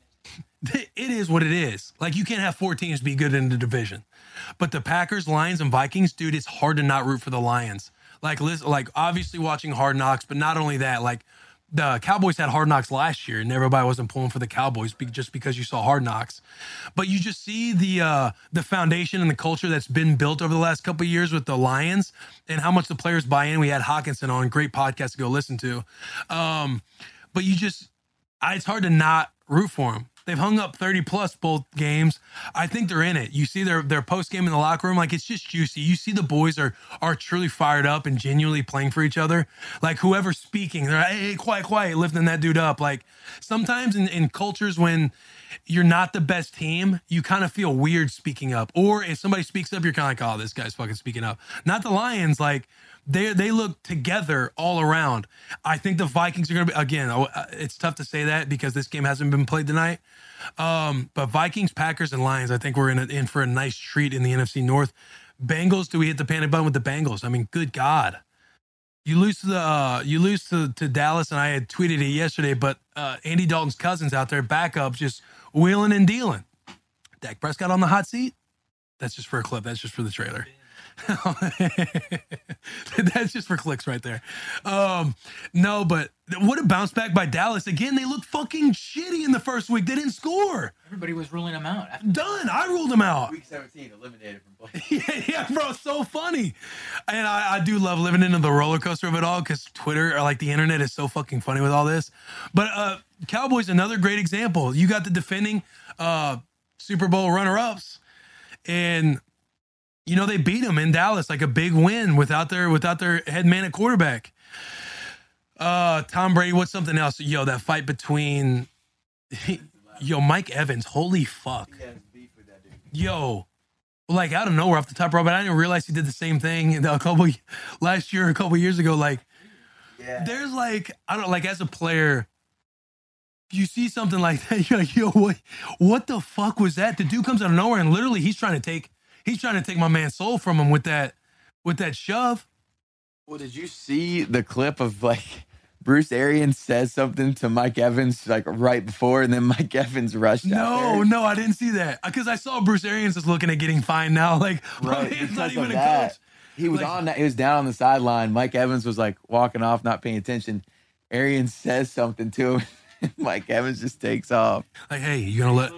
it is what it is. Like, you can't have four teams be good in the division. But the Packers, Lions, and Vikings, dude, it's hard to not root for the Lions. Like, listen, like obviously watching Hard Knocks, but not only that, like the Cowboys had Hard Knocks last year, and everybody wasn't pulling for the Cowboys be- just because you saw Hard Knocks. But you just see the uh, the foundation and the culture that's been built over the last couple of years with the Lions and how much the players buy in. We had Hawkinson on, great podcast to go listen to. Um, but you just, I, it's hard to not root for them. They've hung up thirty plus both games. I think they're in it. You see their their post game in the locker room, like it's just juicy. You see the boys are are truly fired up and genuinely playing for each other. Like whoever's speaking, they're like, hey, hey, quiet, quiet, lifting that dude up. Like sometimes in, in cultures when you're not the best team, you kind of feel weird speaking up. Or if somebody speaks up, you're kind of like, oh, this guy's fucking speaking up. Not the Lions, like they they look together all around. I think the Vikings are going to be, again, it's tough to say that because this game hasn't been played tonight. Um, but Vikings, Packers, and Lions, I think we're in, a, in for a nice treat in the N F C North. Bengals, do we hit the panic button with the Bengals? I mean, good God. You lose to the uh, you lose to, to Dallas, and I had tweeted it yesterday, but uh, Andy Dalton's cousins out there, backup, just wheeling and dealing. Dak Prescott on the hot seat? That's just for a clip. That's just for the trailer. That's just for clicks right there. Um, no, but what a bounce back by Dallas. Again, they looked fucking shitty in the first week. They didn't score. Everybody was ruling them out. Done. I ruled them out. Week seventeen, eliminated from play. yeah, yeah, bro, it's so funny. And I, I do love living into the roller coaster of it all because Twitter or like the internet is so fucking funny with all this. But uh, Cowboys, another great example. You got the defending uh, Super Bowl runner-ups, and you know they beat them in Dallas, like a big win without their without their head man at quarterback. Uh, Tom Brady, what's something else? Yo, that fight between yo Mike Evans. Holy fuck. Yo. Like out of nowhere off the top rope, but I didn't realize he did the same thing a couple last year, a couple years ago. Like, yeah. There's like I don't like as a player, you see something like that, you're like, yo, what, what the fuck was that? The dude comes out of nowhere and literally he's trying to take, he's trying to take my man's soul from him with that, with that shove. Well, did you see the clip of like Bruce Arians says something to Mike Evans like right before, and then Mike Evans rushed no, out there? No, I didn't see that because I saw Bruce Arians is looking at getting fined now. Like, right, bro, he's not because even of a that. coach. He was Like- on that. He was down on the sideline. Mike Evans was like walking off, not paying attention. Arians says something to him. Mike Evans just takes off. Like, hey, you gonna let?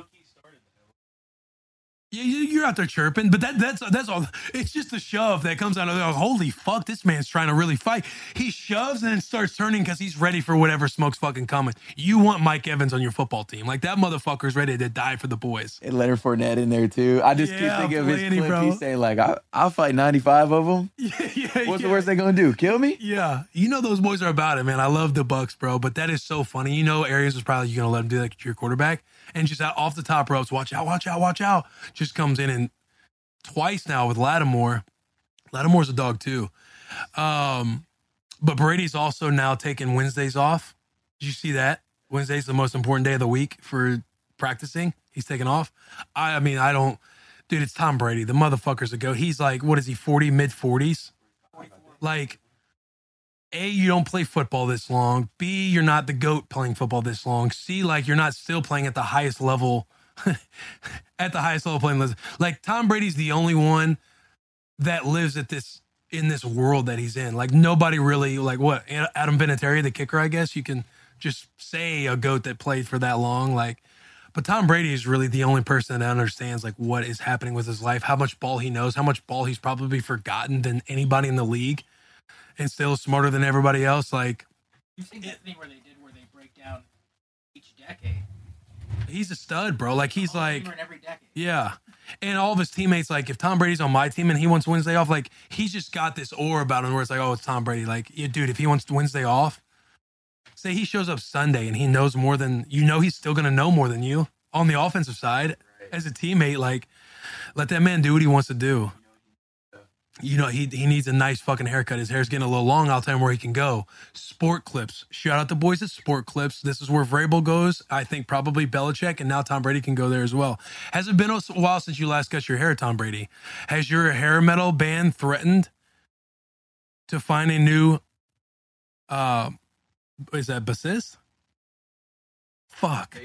Yeah, you- you're out there chirping, but that that's that's all. It's just a shove that comes out of there. Holy fuck, this man's trying to really fight. He shoves and then starts turning because he's ready for whatever smoke's fucking coming. You want Mike Evans on your football team? Like that motherfucker's ready to die for the boys. And Leonard Fournette in there too. I just Yeah, keep thinking of his Flanny, clip. bro. He's saying like, I, "I'll fight ninety-five of them." Yeah, yeah. What's yeah. the worst they gonna do? Kill me? Yeah, you know those boys are about it, man. I love the Bucks, bro. But that is so funny. You know, Arians was probably you gonna let him do that to your quarterback, and just out off the top ropes, watch out, watch out, watch out. Just comes in and twice now with Lattimore. Lattimore's a dog too. Um, but Brady's also now taking Wednesdays off. Did you see that? Wednesday's the most important day of the week for practicing. He's taking off. I, I mean, I don't, dude, it's Tom Brady. The motherfucker's a go. He's like, what is he, forty, mid forties? Like, A, you don't play football this long. B, you're not the GOAT playing football this long. C, like, you're not still playing at the highest level at the highest level playing list. Like Tom Brady's the only one that lives at this in this world that he's in. Like nobody really like what Adam Vinatieri, the kicker, I guess you can just say a GOAT that played for that long. Like, but Tom Brady is really the only person that understands like what is happening with his life, how much ball he knows, how much ball he's probably forgotten than anybody in the league, and still smarter than everybody else. Like, You think that thing where they did where they break down each decade? he's a stud, bro. Like he's like, In every decade. yeah. And all of his teammates, like if Tom Brady's on my team and he wants Wednesday off, like he's just got this aura about him where it's like, oh, it's Tom Brady. Like, yeah, dude, if he wants Wednesday off, say he shows up Sunday and he knows more than you know, he's still gonna know more than you on the offensive side as a teammate. Like, let that man do what he wants to do. You know, he he needs a nice fucking haircut. His hair's getting a little long. I'll tell him where he can go. Sport Clips. Shout out the boys at Sport Clips. This is where Vrabel goes. I think probably Belichick, and now Tom Brady can go there as well. Has it been a while since you last cut your hair, Tom Brady? Has your hair metal band threatened to find a new, uh, is that bassist? Fuck.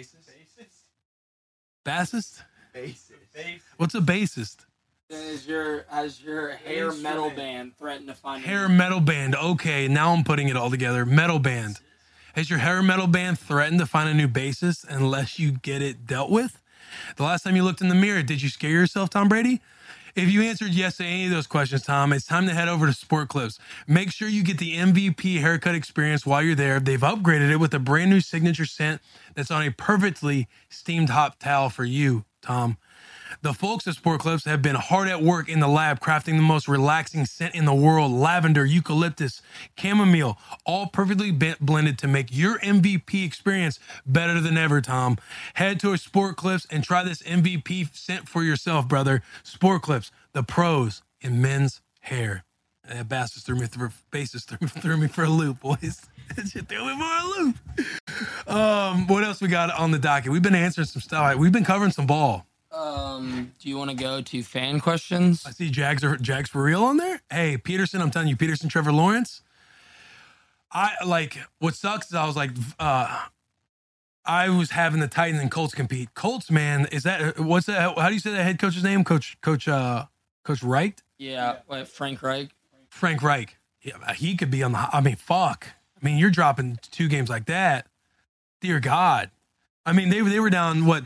Bassist? What's a bassist? Has your has your hair metal band threatened to find Hair metal band. Okay, now I'm putting it all together. Metal band. Has your hair metal band threatened to find a new bassist unless you get it dealt with? The last time you looked in the mirror, did you scare yourself, Tom Brady? If you answered yes to any of those questions, Tom, it's time to head over to Sport Clips. Make sure you get the M V P haircut experience while you're there. They've upgraded it with a brand new signature scent that's on a perfectly steamed hot towel for you, Tom. The folks at Sport Clips have been hard at work in the lab crafting the most relaxing scent in the world. Lavender, eucalyptus, chamomile, all perfectly blended to make your M V P experience better than ever, Tom. Head to a Sport Clips and try this M V P scent for yourself, brother. Sport Clips, the pros in men's hair. That bastard threw me through, bassist threw, threw me for a loop, boys. Shit threw me for a loop. Um, what else we got on the docket? We've been answering some stuff. We've been covering some ball. Um, do you want to go to fan questions? I see Jags are Jags for real on there. Hey, Peterson, I'm telling you, Peterson, Trevor Lawrence. I like what sucks is I was like, uh, I was having the Titans and Colts compete. Colts, man, is that what's that? How do you say that head coach's name? Coach, Coach, uh, Coach Reich. Yeah, wait, Frank Reich. Frank Reich. Yeah, he could be on the. I mean, fuck. I mean, you're dropping two games like that. Dear God. I mean, they they were down what.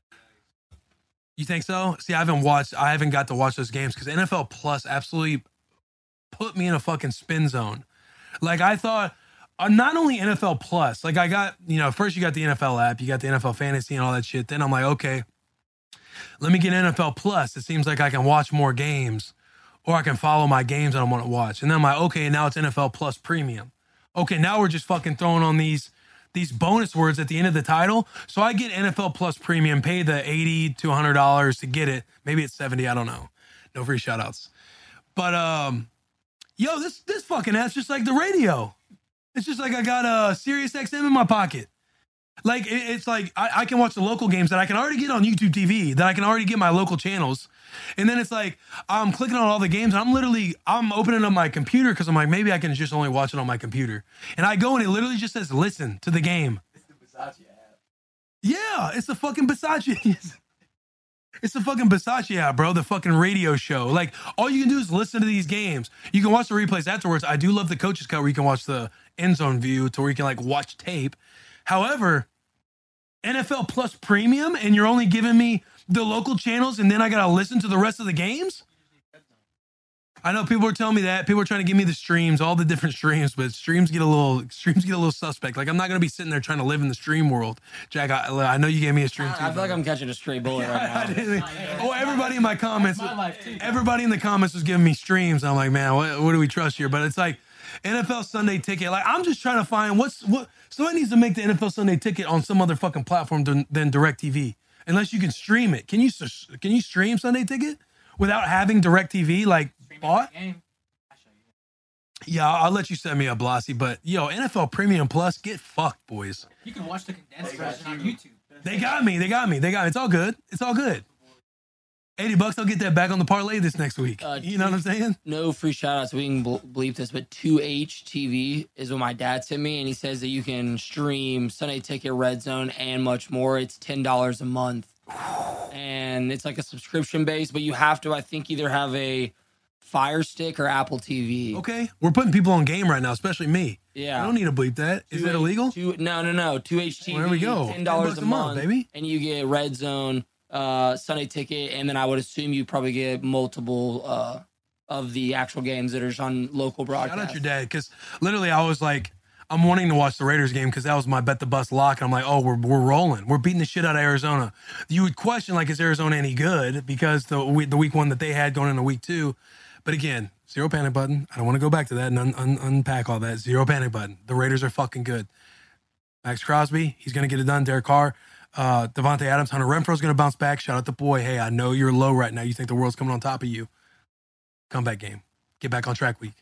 You think so? See, I haven't watched, I haven't got to watch those games because N F L Plus absolutely put me in a fucking spin zone. Like I thought, uh, not only N F L Plus, like I got, you know, first you got the N F L app, you got the N F L Fantasy and all that shit. Then I'm like, okay, let me get N F L Plus. It seems like I can watch more games or I can follow my games that I want to watch. And then I'm like, okay, now it's N F L Plus Premium. Okay, now we're just fucking throwing on these these bonus words at the end of the title. So I get N F L Plus Premium, pay the eighty to one hundred dollars to get it. Maybe it's seventy, I don't know. No free shout outs. But um yo, this this fucking app's just like the radio. It's just like I got a Sirius X M in my pocket. Like it, it's like I, I can watch the local games that I can already get on YouTube T V, that I can already get my local channels. And then it's like I'm clicking on all the games. And I'm literally I'm opening up my computer because I'm like maybe I can just only watch it on my computer. And I go and it literally just says listen to the game. It's the Versace app. Yeah, it's the fucking Versace. It's the fucking Versace app, bro. The fucking radio show. Like all you can do is listen to these games. You can watch the replays afterwards. I do love the coach's cut where you can watch the end zone view to where you can like watch tape. However, N F L Plus Premium and you're only giving me the local channels and then I gotta listen to the rest of the games? I know people are telling me that. People are trying to give me the streams, all the different streams, but streams get a little streams get a little suspect. Like I'm not gonna be sitting there trying to live in the stream world. Jack, I, I know you gave me a stream too. I feel like I'm catching a stray bullet right now. Oh, everybody in my comments, My life too. everybody in the comments was giving me streams. I'm like, man, what, what do we trust here? But it's like N F L Sunday Ticket. Like I'm just trying to find what's what. Somebody needs to make the N F L Sunday Ticket on some other fucking platform than, than DirecTV. Unless you can stream it. Can you can you stream Sunday Ticket without having DirecTV like bought? Game. I'll show you. Yeah, I'll let you set me up, Blossy. But yo, N F L Premium Plus, get fucked, boys. You can watch the condensed version on YouTube. They got me. They got me. They got. It's all good. It's all good. eighty bucks. I'll get that back on the parlay this next week. Uh, you know what I'm saying? No free shout outs. We can ble- bleep this, but two H T V is what my dad sent me, and he says that you can stream Sunday Ticket, Red Zone, and much more. It's ten dollars a month. And it's like a subscription base, but you have to, I think, either have a Fire Stick or Apple T V. Okay. We're putting people on game right now, especially me. Yeah. I don't need to bleep that. Is Two that H- illegal? Two, no, no, no. two H T V. Well, there we go. ten dollars ten bucks a month, baby. And you get Red Zone, uh, Sunday Ticket, and then I would assume you probably get multiple uh, of the actual games that are just on local broadcast. Shout out your dad, because literally I was like, I'm wanting to watch the Raiders game because that was my bet the bus lock. And I'm like, oh, we're we're rolling. We're beating the shit out of Arizona. You would question, like, is Arizona any good? Because the we- the week one that they had going into week two. But again, zero panic button. I don't want to go back to that and un- un- unpack all that. Zero panic button. The Raiders are fucking good. Max Crosby, he's going to get it done. Derek Carr, uh, Devontae Adams, Hunter Renfro's going to bounce back. Shout out the boy. Hey, I know you're low right now. You think the world's coming on top of you. Comeback game. Get back on track week.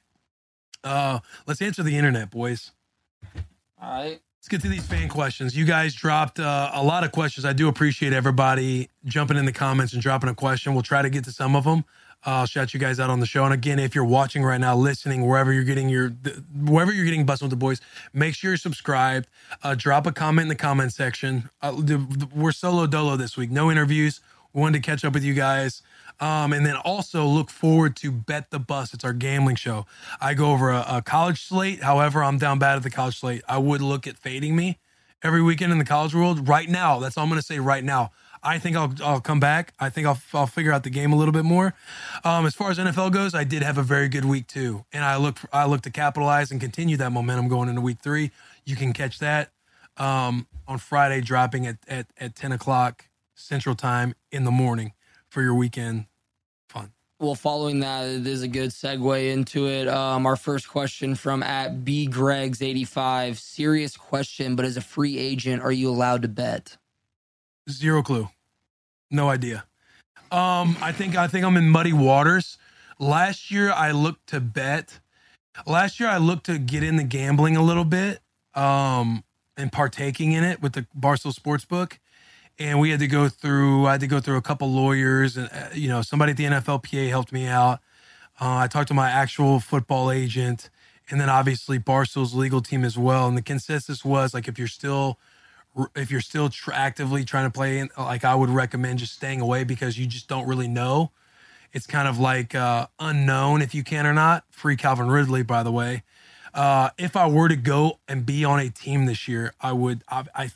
Uh, let's answer the internet, boys. All right. Let's get to these fan questions. You guys dropped uh, a lot of questions. I do appreciate everybody jumping in the comments and dropping a question. We'll try to get to some of them. Uh, I'll shout you guys out on the show. And again, if you're watching right now, listening, wherever you're getting your, wherever you're getting Bustin' with the Boys, make sure you're subscribed. Uh, drop a comment in the comment section. Uh, the, the, we're solo dolo this week. No interviews. We wanted to catch up with you guys. Um, and then also look forward to Bet the Bus. It's our gambling show. I go over a, a college slate. However, I'm down bad at the college slate. I would look at fading me every weekend in the college world. Right now, that's all I'm going to say right now. I think I'll I'll come back. I think I'll I'll figure out the game a little bit more. Um, as far as N F L goes, I did have a very good week too, and I look I look to capitalize and continue that momentum going into week three. You can catch that um, on Friday, dropping at, at at ten o'clock Central Time in the morning for your weekend fun. Well, following that, it is a good segue into it. Um, our first question from at B Gregs eighty-five. Serious question, but as a free agent, are you allowed to bet? Zero clue. No idea. Um, I think I think I'm in muddy waters. Last year I looked to bet. Last year I looked to get in the gambling a little bit, um, and partaking in it with the Barstool Sportsbook. And we had to go through. I had to go through a couple lawyers, and uh, you know, somebody at the N F L P A helped me out. Uh, I talked to my actual football agent, and then obviously Barstool's legal team as well. And the consensus was like, if you're still if you're still tr- actively trying to play, like, I would recommend just staying away because you just don't really know. It's kind of like uh, unknown if you can or not. Free Calvin Ridley, by the way. Uh, if I were to go and be on a team this year, I would. I, I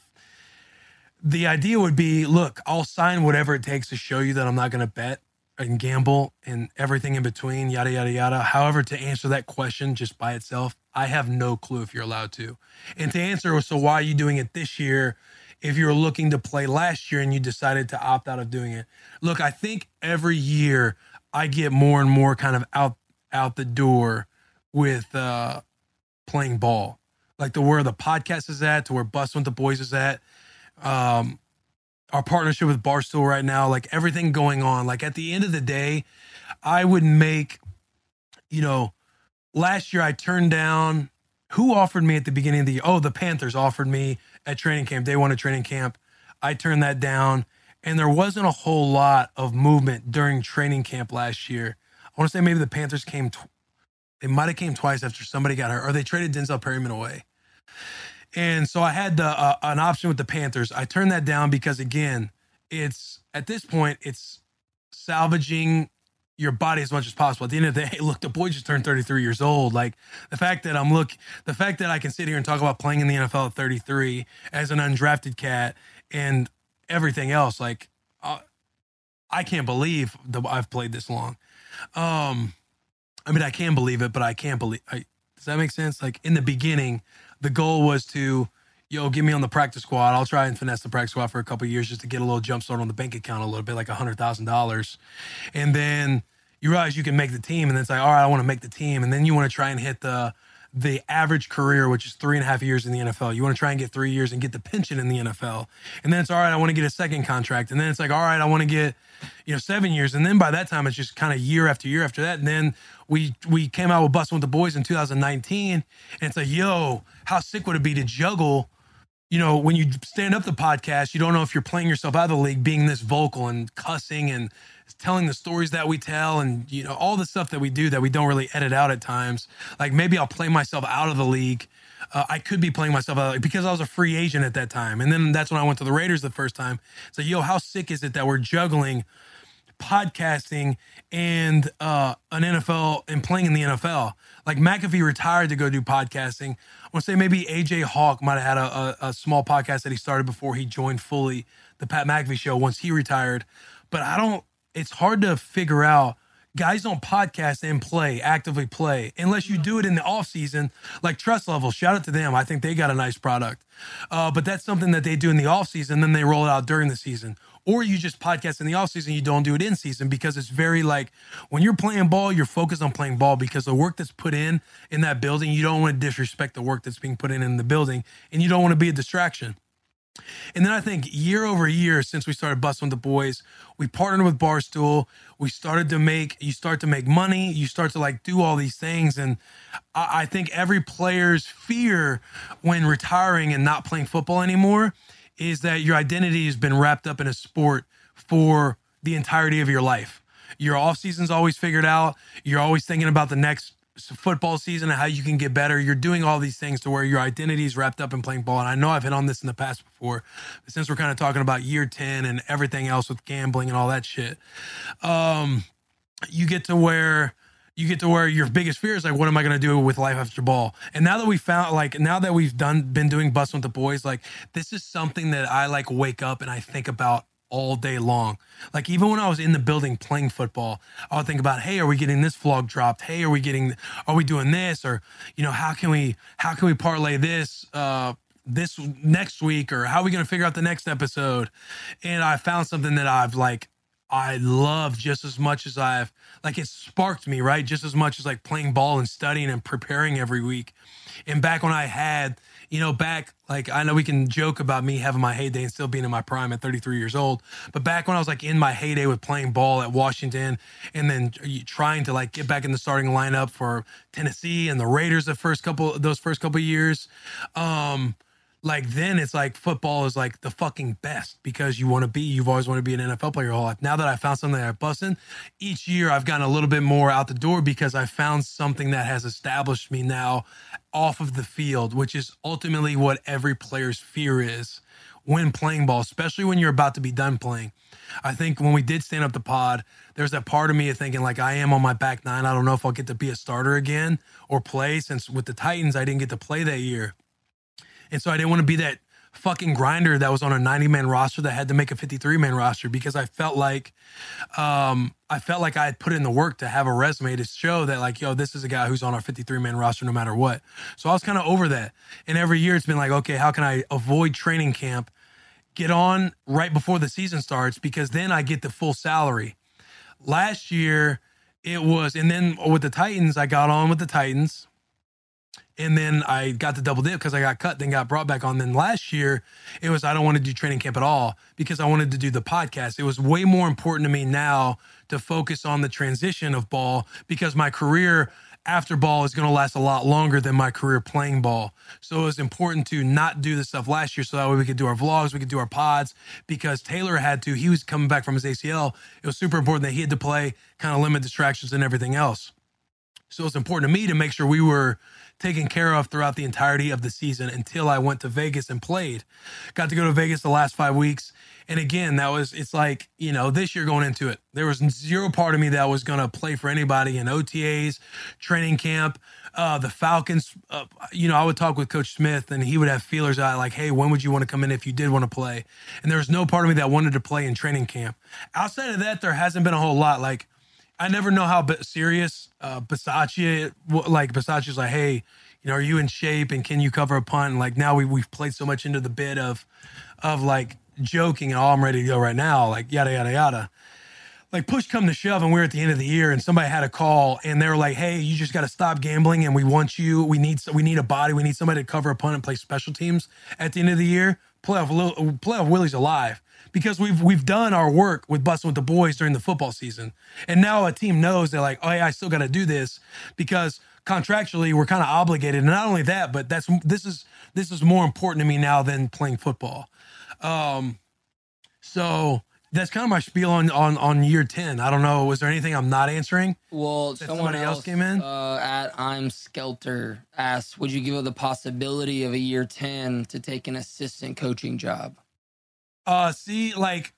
the idea would be, look, I'll sign whatever it takes to show you that I'm not going to bet and gamble and everything in between, yada, yada, yada. However, to answer that question just by itself, I have no clue if you're allowed to. And to answer, so why are you doing it this year if you were looking to play last year and you decided to opt out of doing it? Look, I think every year I get more and more kind of out out the door with uh, playing ball. Like to where the podcast is at, to where Bustin' with the Boys is at. Um, our partnership with Barstool right now, like everything going on. Like at the end of the day, I would make, you know, last year I turned down, who offered me at the beginning of the year? Oh, the Panthers offered me at training camp. They wanted training camp. I turned that down. And there wasn't a whole lot of movement during training camp last year. I want to say maybe the Panthers came, tw- they might have came twice after somebody got hurt, or they traded Denzel Perryman away. And so I had the, uh, an option with the Panthers. I turned that down because, again, it's at this point, it's salvaging your body as much as possible. At the end of the day, look, the boy just turned thirty-three years old. Like the fact that I'm look, the fact that I can sit here and talk about playing in the N F L at thirty-three as an undrafted cat and everything else, like uh, I can't believe that I've played this long. Um, I mean, I can believe it, but I can't believe. I, does that make sense? Like in the beginning, the goal was to, yo, get me on the practice squad. I'll try and finesse the practice squad for a couple of years just to get a little jump start on the bank account a little bit, like a hundred thousand dollars. And then you realize you can make the team, and then it's like, all right, I want to make the team. And then you want to try and hit the the average career, which is three and a half years in the N F L. You want to try and get three years and get the pension in the N F L. And then it's all right, I want to get a second contract. And then it's like, all right, I want to get, you know, seven years. And then by that time, it's just kind of year after year after that. And then we we came out with Bustin' with the Boys in two thousand nineteen. And it's like, yo, how sick would it be to juggle? You know, when you stand up the podcast, you don't know if you're playing yourself out of the league, being this vocal and cussing and telling the stories that we tell and, you know, all the stuff that we do that we don't really edit out at times. Like maybe I'll play myself out of the league. Uh, I could be playing myself out because I was a free agent at that time. And then that's when I went to the Raiders the first time. So, yo, how sick is it that we're juggling podcasting and uh, an N F L and playing in the N F L? Like McAfee retired to go do podcasting. I want to say maybe A J Hawk might have had a, a, a small podcast that he started before he joined fully the Pat McAfee show once he retired. But I don't, it's hard to figure out guys don't podcast and play, actively play, unless you do it in the off season, like Trust Level. Shout out to them. I think they got a nice product. Uh, but that's something that they do in the off season, then they roll it out during the season. Or you just podcast in the off season, you don't do it in season, because it's very like when you're playing ball, you're focused on playing ball, because the work that's put in in that building, you don't want to disrespect the work that's being put in in the building, and you don't want to be a distraction. And then I think year over year, since we started Busting with the Boys, we partnered with Barstool. We started to make, you start to make money. You start to like do all these things. And I, I think every player's fear when retiring and not playing football anymore is that your identity has been wrapped up in a sport for the entirety of your life. Your off season's always figured out. You're always thinking about the next football season and how you can get better. You're doing all these things to where your identity is wrapped up in playing ball. And I know I've hit on this in the past before, but since we're kind of talking about year ten and everything else with gambling and all that shit, um, you get to where you get to where your biggest fear is like, what am I going to do with life after ball? And now that we found, like, now that we've done, been doing Busting with the Boys, like, this is something that I like wake up and I think about all day long. Like, even when I was in the building playing football, I would think about, hey, are we getting this vlog dropped? Hey, are we getting, are we doing this? Or, you know, how can we, how can we parlay this, uh, this next week? Or how are we going to figure out the next episode? And I found something that I've like, I love just as much as I've, like, it sparked me, right? Just as much as like playing ball and studying and preparing every week. And back when I had, you know, back, like, I know we can joke about me having my heyday and still being in my prime at thirty-three years old. But back when I was like in my heyday with playing ball at Washington and then trying to like get back in the starting lineup for Tennessee and the Raiders the first couple, those first couple of years, um, like then it's like football is like the fucking best because you want to be, you've always wanted to be an N F L player your whole life. Now that I found something that I'm busting, each year I've gotten a little bit more out the door because I found something that has established me now off of the field, which is ultimately what every player's fear is when playing ball, especially when you're about to be done playing. I think when we did stand up the pod, there's that part of me thinking like, I am on my back nine. I don't know if I'll get to be a starter again or play, since with the Titans, I didn't get to play that year. And so I didn't want to be that fucking grinder that was on a ninety man roster that had to make a fifty-three man roster, because I felt like, um, I felt like I had put in the work to have a resume to show that like, yo, this is a guy who's on our fifty-three man roster no matter what. So I was kind of over that. And every year it's been like, okay, how can I avoid training camp, get on right before the season starts, because then I get the full salary. Last year it was, and then with the Titans, I got on with the Titans. And then I got the double dip because I got cut, then got brought back on. Then last year, it was, I don't want to do training camp at all because I wanted to do the podcast. It was way more important to me now to focus on the transition of ball, because my career after ball is going to last a lot longer than my career playing ball. So it was important to not do the stuff last year so that way we could do our vlogs, we could do our pods, because Taylor had to, he was coming back from his A C L. It was super important that he had to play, kind of limit distractions and everything else. So it's important to me to make sure we were taken care of throughout the entirety of the season until I went to Vegas and played. Got to go to Vegas the last five weeks. And again, that was, it's like, you know, this year going into it, there was zero part of me that was going to play for anybody in O T As, training camp, uh, the Falcons. Uh, you know, I would talk with Coach Smith and he would have feelers out like, hey, when would you want to come in if you did want to play? And there was no part of me that wanted to play in training camp. Outside of that, there hasn't been a whole lot. Like, I never know how serious uh, Bisaccia, like Bisaccia's like, hey, you know, are you in shape and can you cover a punt? And like now we, we've played so much into the bit of, of like joking and, oh, I'm ready to go right now, like yada, yada, yada. Like push come to shove and we're at the end of the year and somebody had a call and they were like, hey, you just got to stop gambling and we want you, we need, we need a body, we need somebody to cover a punt and play special teams at the end of the year. Playoff, playoff Willie's alive. Because we've we've done our work with Busting with the Boys during the football season. And now a team knows they're like, oh, yeah, I still got to do this because contractually we're kind of obligated. And not only that, but that's this is this is more important to me now than playing football. Um, so that's kind of my spiel on, on, on year ten. I don't know. Was there anything I'm not answering? Well, that someone else, else came in? Uh, at I'm Skelter asked, would you give up the possibility of a year ten to take an assistant coaching job? Uh, see, like,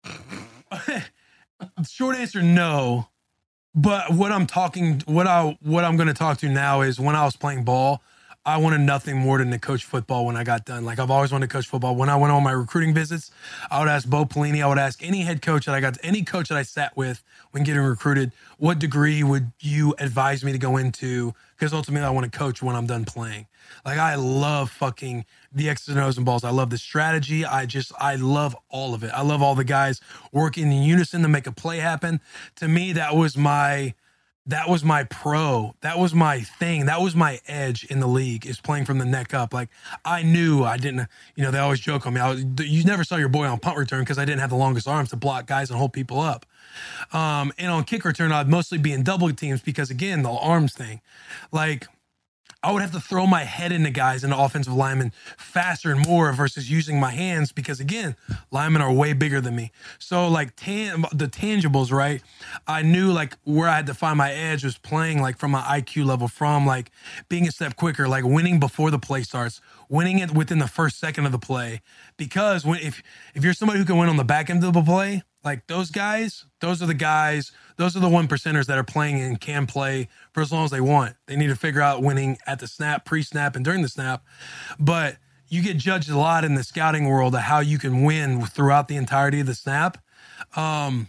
short answer, no. But what I'm talking, what I, what I'm going to talk to now is when I was playing ball, I wanted nothing more than to coach football when I got done. Like, I've always wanted to coach football. When I went on my recruiting visits, I would ask Bo Pelini, I would ask any head coach that I got, any coach that I sat with when getting recruited, what degree would you advise me to go into? Because ultimately I want to coach when I'm done playing. Like, I love fucking the X's and O's and balls. I love the strategy. I just, I love all of it. I love all the guys working in unison to make a play happen. To me, that was my, that was my pro. That was my thing. That was my edge in the league, is playing from the neck up. Like, I knew I didn't, you know, they always joke on me. I was, you never saw your boy on punt return because I didn't have the longest arms to block guys and hold people up. Um, and on kick return, I'd mostly be in double teams because, again, the arms thing. Like, I would have to throw my head into guys and offensive linemen faster and more versus using my hands because, again, linemen are way bigger than me. So, like, tan- the tangibles, right? I knew, like, where I had to find my edge was playing, like, from my I Q level, from, like, being a step quicker, like, winning before the play starts, winning it within the first second of the play. Because when if if you're somebody who can win on the back end of the play, like, those guys, those are the guys, those are the one percenters that are playing and can play for as long as they want. They need to figure out winning at the snap, pre-snap, and during the snap. But you get judged a lot in the scouting world of how you can win throughout the entirety of the snap. Um,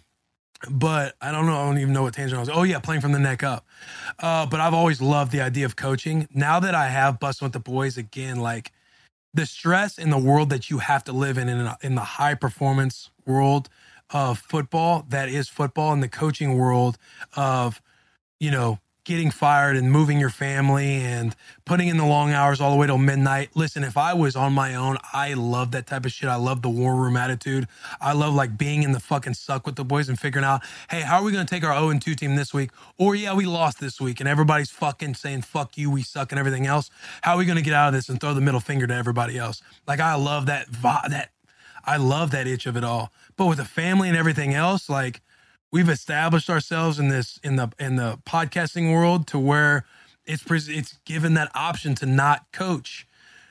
but I don't know. I don't even know what tangent I was. Oh, yeah, playing from the neck up. Uh, but I've always loved the idea of coaching. Now that I have Bustin' with the Boys, again, like, the stress in the world that you have to live in, in, in the high-performance world of football, that is football, in the coaching world of, you know, getting fired and moving your family and putting in the long hours all the way till midnight. Listen, if I was on my own, I love that type of shit. I love the war room attitude. I love, like, being in the fucking suck with the boys and figuring out, hey, how are we going to take our oh and two team this week? Or, yeah, we lost this week and everybody's fucking saying, fuck you, we suck and everything else. How are we going to get out of this and throw the middle finger to everybody else? Like, I love that, that, I love that itch of it all. But with the family and everything else, like, we've established ourselves in this, in the, in the podcasting world to where it's, it's given that option to not coach.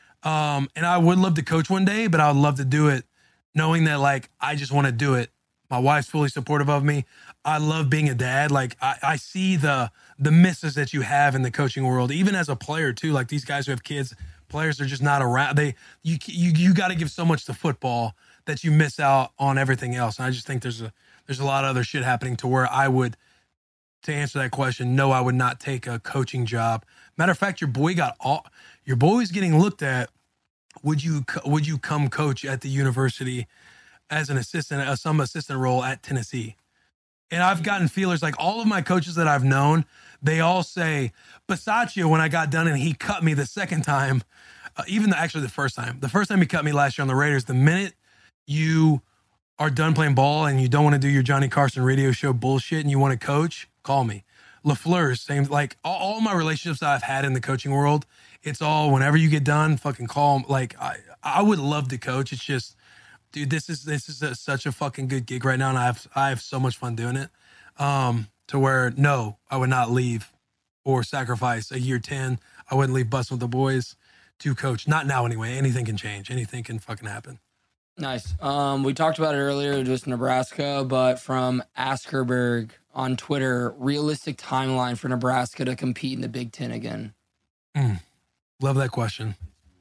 Um, and I would love to coach one day, but I would love to do it knowing that, like, I just want to do it. My wife's fully supportive of me. I love being a dad. Like, I, I see the, the misses that you have in the coaching world, even as a player too. Like, these guys who have kids, players are just not around. They, you, you, you got to give so much to football that you miss out on everything else. And I just think there's a, there's a lot of other shit happening to where I would, to answer that question, no, I would not take a coaching job. Matter of fact, your boy got all, your boy's getting looked at. Would you, would you come coach at the university as an assistant, uh, some assistant role at Tennessee? And I've gotten feelers, like, all of my coaches that I've known, they all say, Bisaccia, when I got done and he cut me the second time, uh, even the, actually the first time, the first time he cut me last year on the Raiders, the minute you are done playing ball and you don't want to do your Johnny Carson radio show bullshit and you want to coach, call me. LaFleur, same, like, all, all my relationships that I've had in the coaching world, it's all, whenever you get done, fucking call. Like, I, I would love to coach. It's just, dude, this is, this is a, such a fucking good gig right now. And I have, I have so much fun doing it. Um, to where, no, I would not leave or sacrifice a year ten. I wouldn't leave Bustin' with the Boys to coach. Not now anyway. Anything can change. Anything can fucking happen. Nice. Um, we talked about it earlier, just Nebraska, but from Askerberg on Twitter, realistic timeline for Nebraska to compete in the Big Ten again. Mm, love that question.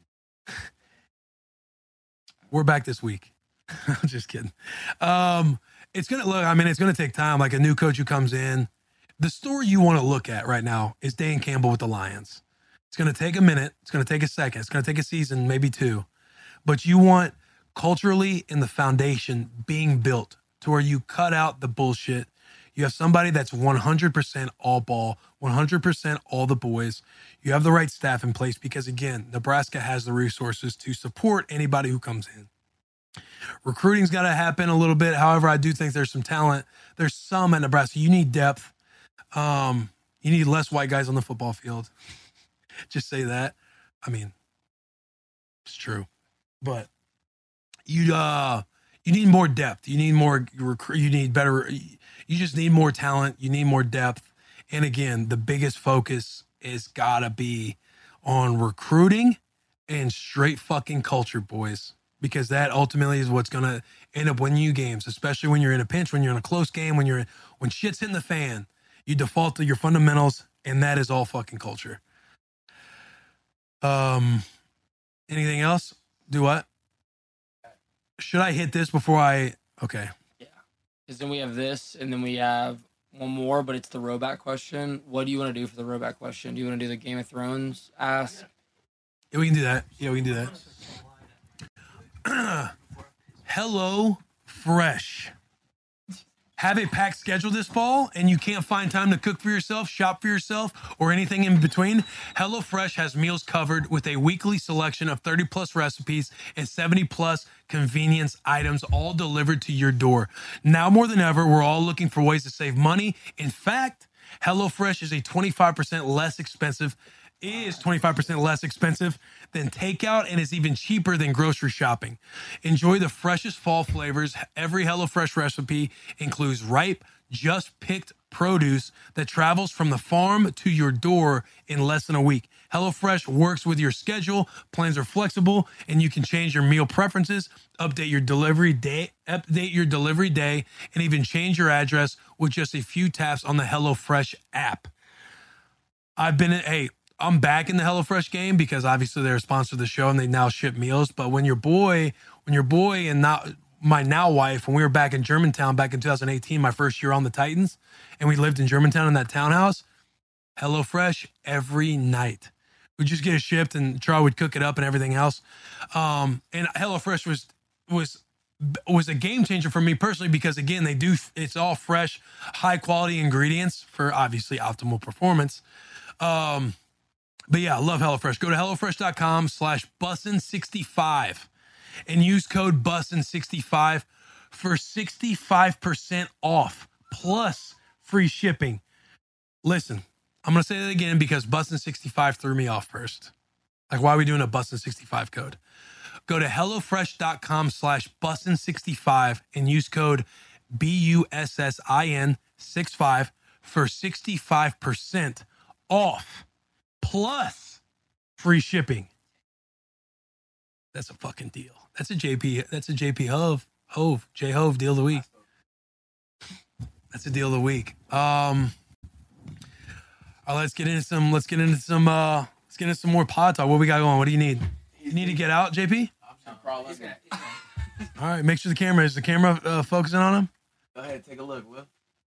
We're back this week. I'm just kidding. Um, it's going to look, I mean, it's going to take time. Like, a new coach who comes in. The story you want to look at right now is Dan Campbell with the Lions. It's going to take a minute. It's going to take a second. It's going to take a season, maybe two. But you want culturally in the foundation being built to where you cut out the bullshit. You have somebody that's one hundred percent all ball, one hundred percent all the boys. You have the right staff in place because, again, Nebraska has the resources to support anybody who comes in. Recruiting's got to happen a little bit. However, I do think there's some talent. There's some at Nebraska. You need depth. Um, you need less white guys on the football field. Just say that. I mean, it's true. But you uh you need more depth. You need more recruit. You need better. You just need more talent. You need more depth. And again, the biggest focus is gotta be on recruiting and straight fucking culture, boys, because that ultimately is what's gonna end up winning you games, especially when you're in a pinch, when you're in a close game, when you're when shit's hitting the fan. You default to your fundamentals, and that is all fucking culture. Um, anything else? Do what? Should I hit this before I? Okay. Because then we have this, and then we have one more, but it's the Roback question. What do you want to do for the Roback question? Do you want to do the Game of Thrones ask? Yeah, we can do that. Yeah, we can do that. Hello Fresh. Have a packed schedule this fall and you can't find time to cook for yourself, shop for yourself, or anything in between? HelloFresh has meals covered with a weekly selection of thirty plus recipes and seventy plus convenience items, all delivered to your door. Now more than ever, we're all looking for ways to save money. In fact, HelloFresh is a twenty-five percent less expensive is twenty-five percent less expensive than takeout and is even cheaper than grocery shopping. Enjoy the freshest fall flavors. Every HelloFresh recipe includes ripe, just picked produce that travels from the farm to your door in less than a week. HelloFresh works with your schedule. Plans are flexible and you can change your meal preferences, update your delivery day, update your delivery day, and even change your address with just a few taps on the HelloFresh app. I've been in, hey, I'm back in the HelloFresh game because obviously they're a sponsor of the show and they now ship meals. But when your boy, when your boy and now my now wife, when we were back in Germantown back in two thousand eighteen, my first year on the Titans, and we lived in Germantown in that townhouse, HelloFresh every night. We'd just get it shipped and Charlie would cook it up and everything else. Um, and HelloFresh was was was a game changer for me personally because again, they do, it's all fresh, high quality ingredients for obviously optimal performance. Um, But yeah, I love HelloFresh. Go to HelloFresh.com slash Bussin65 and use code Bussin sixty-five for sixty-five percent off plus free shipping. Listen, I'm going to say that again because Bussin sixty-five threw me off first. Like, why are we doing a Bussin sixty-five code? Go to HelloFresh.com slash Bussin65 and use code B U S S I N sixty-five for sixty-five percent off. Plus free shipping. That's a fucking deal. That's a J P. That's a J P Hove. Hove. J Hove deal of the week. That's a deal of the week. Um. All right, let's get into some. Let's get into some. Uh. Let's get into some more pod talk. What we got going? What do you need? You need to get out, J P. All right. Make sure the camera is the camera uh, focusing on him. Go ahead, take a look, Will.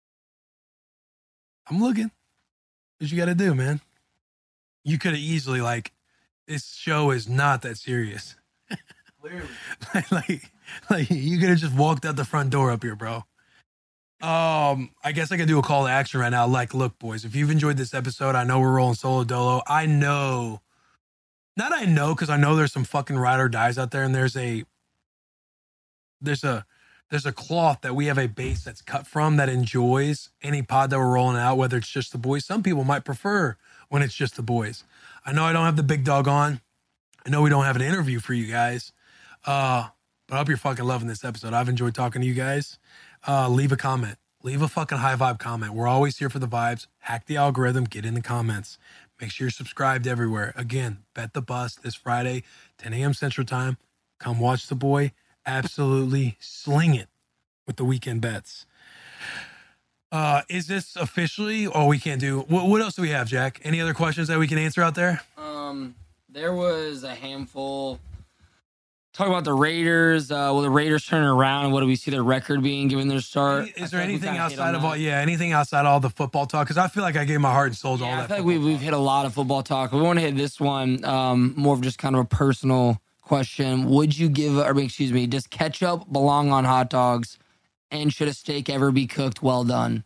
I'm looking. What you got to do, man? You could have easily, like, this show is not that serious. Clearly. like, like, like, you could have just walked out the front door up here, bro. Um, I guess I could do a call to action right now. Like, look, boys, if you've enjoyed this episode, I know we're rolling solo dolo. I know, not I know, because I know there's some fucking ride or dies out there, and there's a, there's a, there's a cloth that we have a base that's cut from that enjoys any pod that we're rolling out, whether it's just the boys. Some people might prefer when it's just the boys. I know I don't have the big dog on. I know we don't have an interview for you guys. Uh, but I hope you're fucking loving this episode. I've enjoyed talking to you guys. Uh, leave a comment. Leave a fucking high vibe comment. We're always here for the vibes. Hack the algorithm. Get in the comments. Make sure you're subscribed everywhere. Again, Bet the Bus this Friday, ten a.m. Central Time. Come watch the boy absolutely sling it with the weekend bets. Uh, is this officially, or we can't do, what, what else do we have, Jack? Any other questions that we can answer out there? Um, there was a handful. Talk about the Raiders. Uh, will the Raiders turn around? What do we see their record being given their start? Any, is I there feel like we anything kinda hit outside on of that. all, yeah, anything outside of all the football talk? Because I feel like I gave my heart and soul to all Yeah, I that. feel like football we've, we've hit a lot of football talk. We want to hit this one, um, more of just kind of a personal question. Would you give, or excuse me, does ketchup belong on hot dogs? And should a steak ever be cooked well done?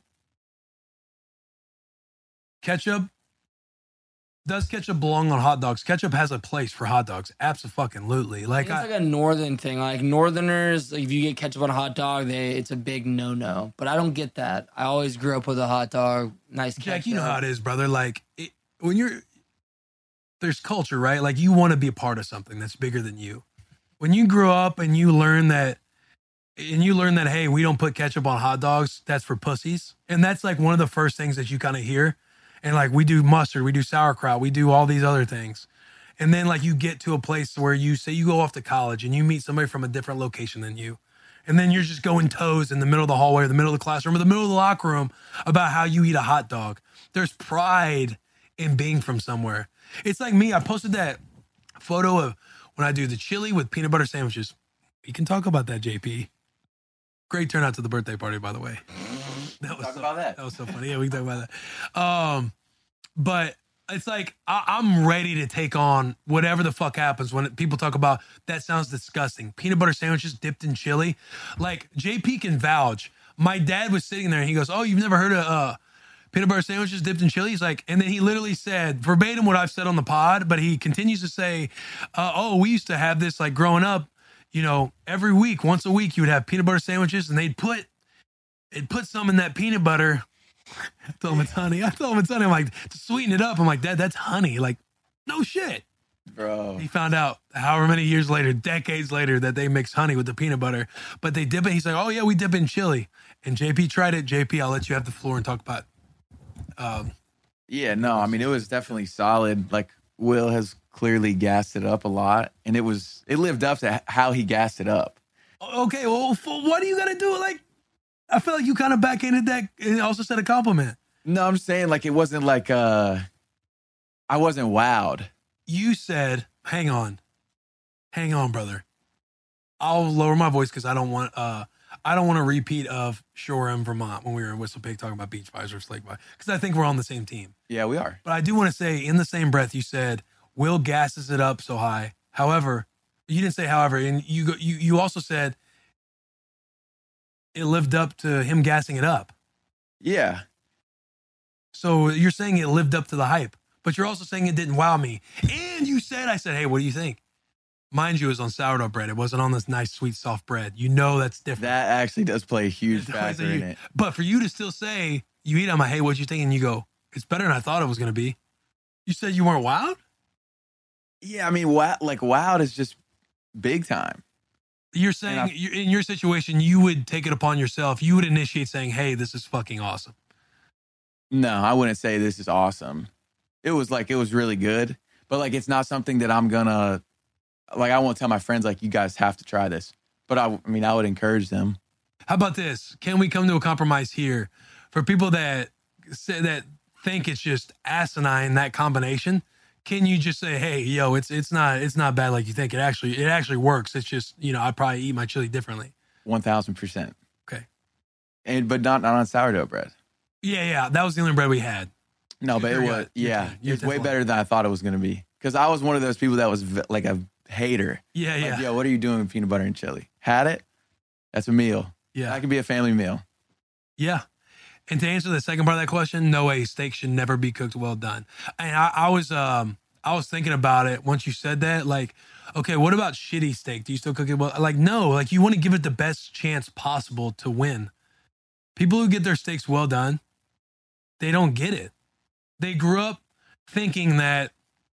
Ketchup, does ketchup belong on hot dogs? Ketchup has a place for hot dogs. Absolutely. Like, It's I, like a northern thing. Like Northerners, like if you get ketchup on a hot dog, they it's a big no-no. But I don't get that. I always grew up with a hot dog, nice ketchup. Jack, you know how it is, brother. Like, it, when you're, there's culture, right? Like, you want to be a part of something that's bigger than you. When you grow up and you learn that, and you learn that, hey, we don't put ketchup on hot dogs, that's for pussies. And that's like one of the first things that you kind of hear. And like, we do mustard, we do sauerkraut, we do all these other things. And then like you get to a place where you say you go off to college and you meet somebody from a different location than you. And then you're just going toes in the middle of the hallway or the middle of the classroom or the middle of the locker room about how you eat a hot dog. There's pride in being from somewhere. It's like me, I posted that photo of when I do the chili with peanut butter sandwiches. We can talk about that, J P. Great turnout to the birthday party, by the way. That was Talk so, about that. That was so funny. Yeah, we can talk about that. Um, but it's like I, I'm ready to take on whatever the fuck happens when people talk about that sounds disgusting. Peanut butter sandwiches dipped in chili. Like J P can vouch. My dad was sitting there and he goes, "Oh, you've never heard of uh, peanut butter sandwiches dipped in chili?" He's like, and then he literally said verbatim what I've said on the pod, but he continues to say, uh, "Oh, we used to have this like growing up. You know, every week, once a week, you would have peanut butter sandwiches, and they'd put, they'd put some in that peanut butter." I told him it's honey. I told him it's honey. I'm like, to sweeten it up. I'm like, Dad, that's honey. Like, no shit. Bro. He found out however many years later, decades later, that they mix honey with the peanut butter, but they dip it. He's like, "Oh yeah, we dip it in chili." And J P tried it. J P, I'll let you have the floor and talk about. Um, Yeah, no, I mean, it was definitely solid. Like, Will has clearly gassed it up a lot, and it was, it lived up to how he gassed it up. okay, well, for, what do you got to do? Like, I feel like you kind of backhanded that and also said a compliment. No, I'm saying, like, it wasn't like, uh, I wasn't wowed. You said, hang on, hang on, brother. I'll lower my voice because I don't want, uh, I don't want a repeat of Shoreham, Vermont when we were in Whistle Pig talking about beach pies versus lake pie because I think we're on the same team. Yeah, we are. But I do want to say, in the same breath, you said Will gasses it up so high. However, you didn't say however, and you go, you you also said it lived up to him gassing it up. Yeah. So you're saying it lived up to the hype, but you're also saying it didn't wow me. And you said, I said, "Hey, what do you think?" Mind you, it was on sourdough bread. It wasn't on this nice, sweet, soft bread. You know that's different. That actually does play a huge It plays factor a in huge- it. But for you to still say, you eat on my, "Hey, what you think?" And you go, "It's better than I thought it was going to be." You said you weren't wowed? Yeah, I mean, wow, like, wowed is just big time. You're saying And I- you in your situation, you would take it upon yourself. You would initiate saying, "Hey, this is fucking awesome." No, I wouldn't say this is awesome. It was like, it was really good, but like, it's not something that I'm gonna, like, I won't tell my friends, like, you guys have to try this. But I, I mean, I would encourage them. How about this? Can we come to a compromise here for people that say that think it's just asinine, that combination? Can you just say, "Hey, yo, it's it's not it's not bad like you think. It actually it actually works. It's just, you know, I probably eat my chili differently." one thousand percent. Okay. And, but not, not on sourdough bread. Yeah, yeah, that was the only bread we had. No, but it You're was, good. You're yeah, good. You're it's way definitely- better than I thought it was going to be. Because I was one of those people that was v- like a hater. Yeah, yeah, Like, yo, what are you doing with peanut butter and chili? Had it? That's a meal. yeah, That could be a family meal. yeah. And to answer the second part of that question, no way, steak should never be cooked well done. And I, I was um I was thinking about it once you said that. Like, okay, what about shitty steak? Do you still cook it well? Like, no, like you want to give it the best chance possible to win. People who get their steaks well done, they don't get it. They grew up thinking that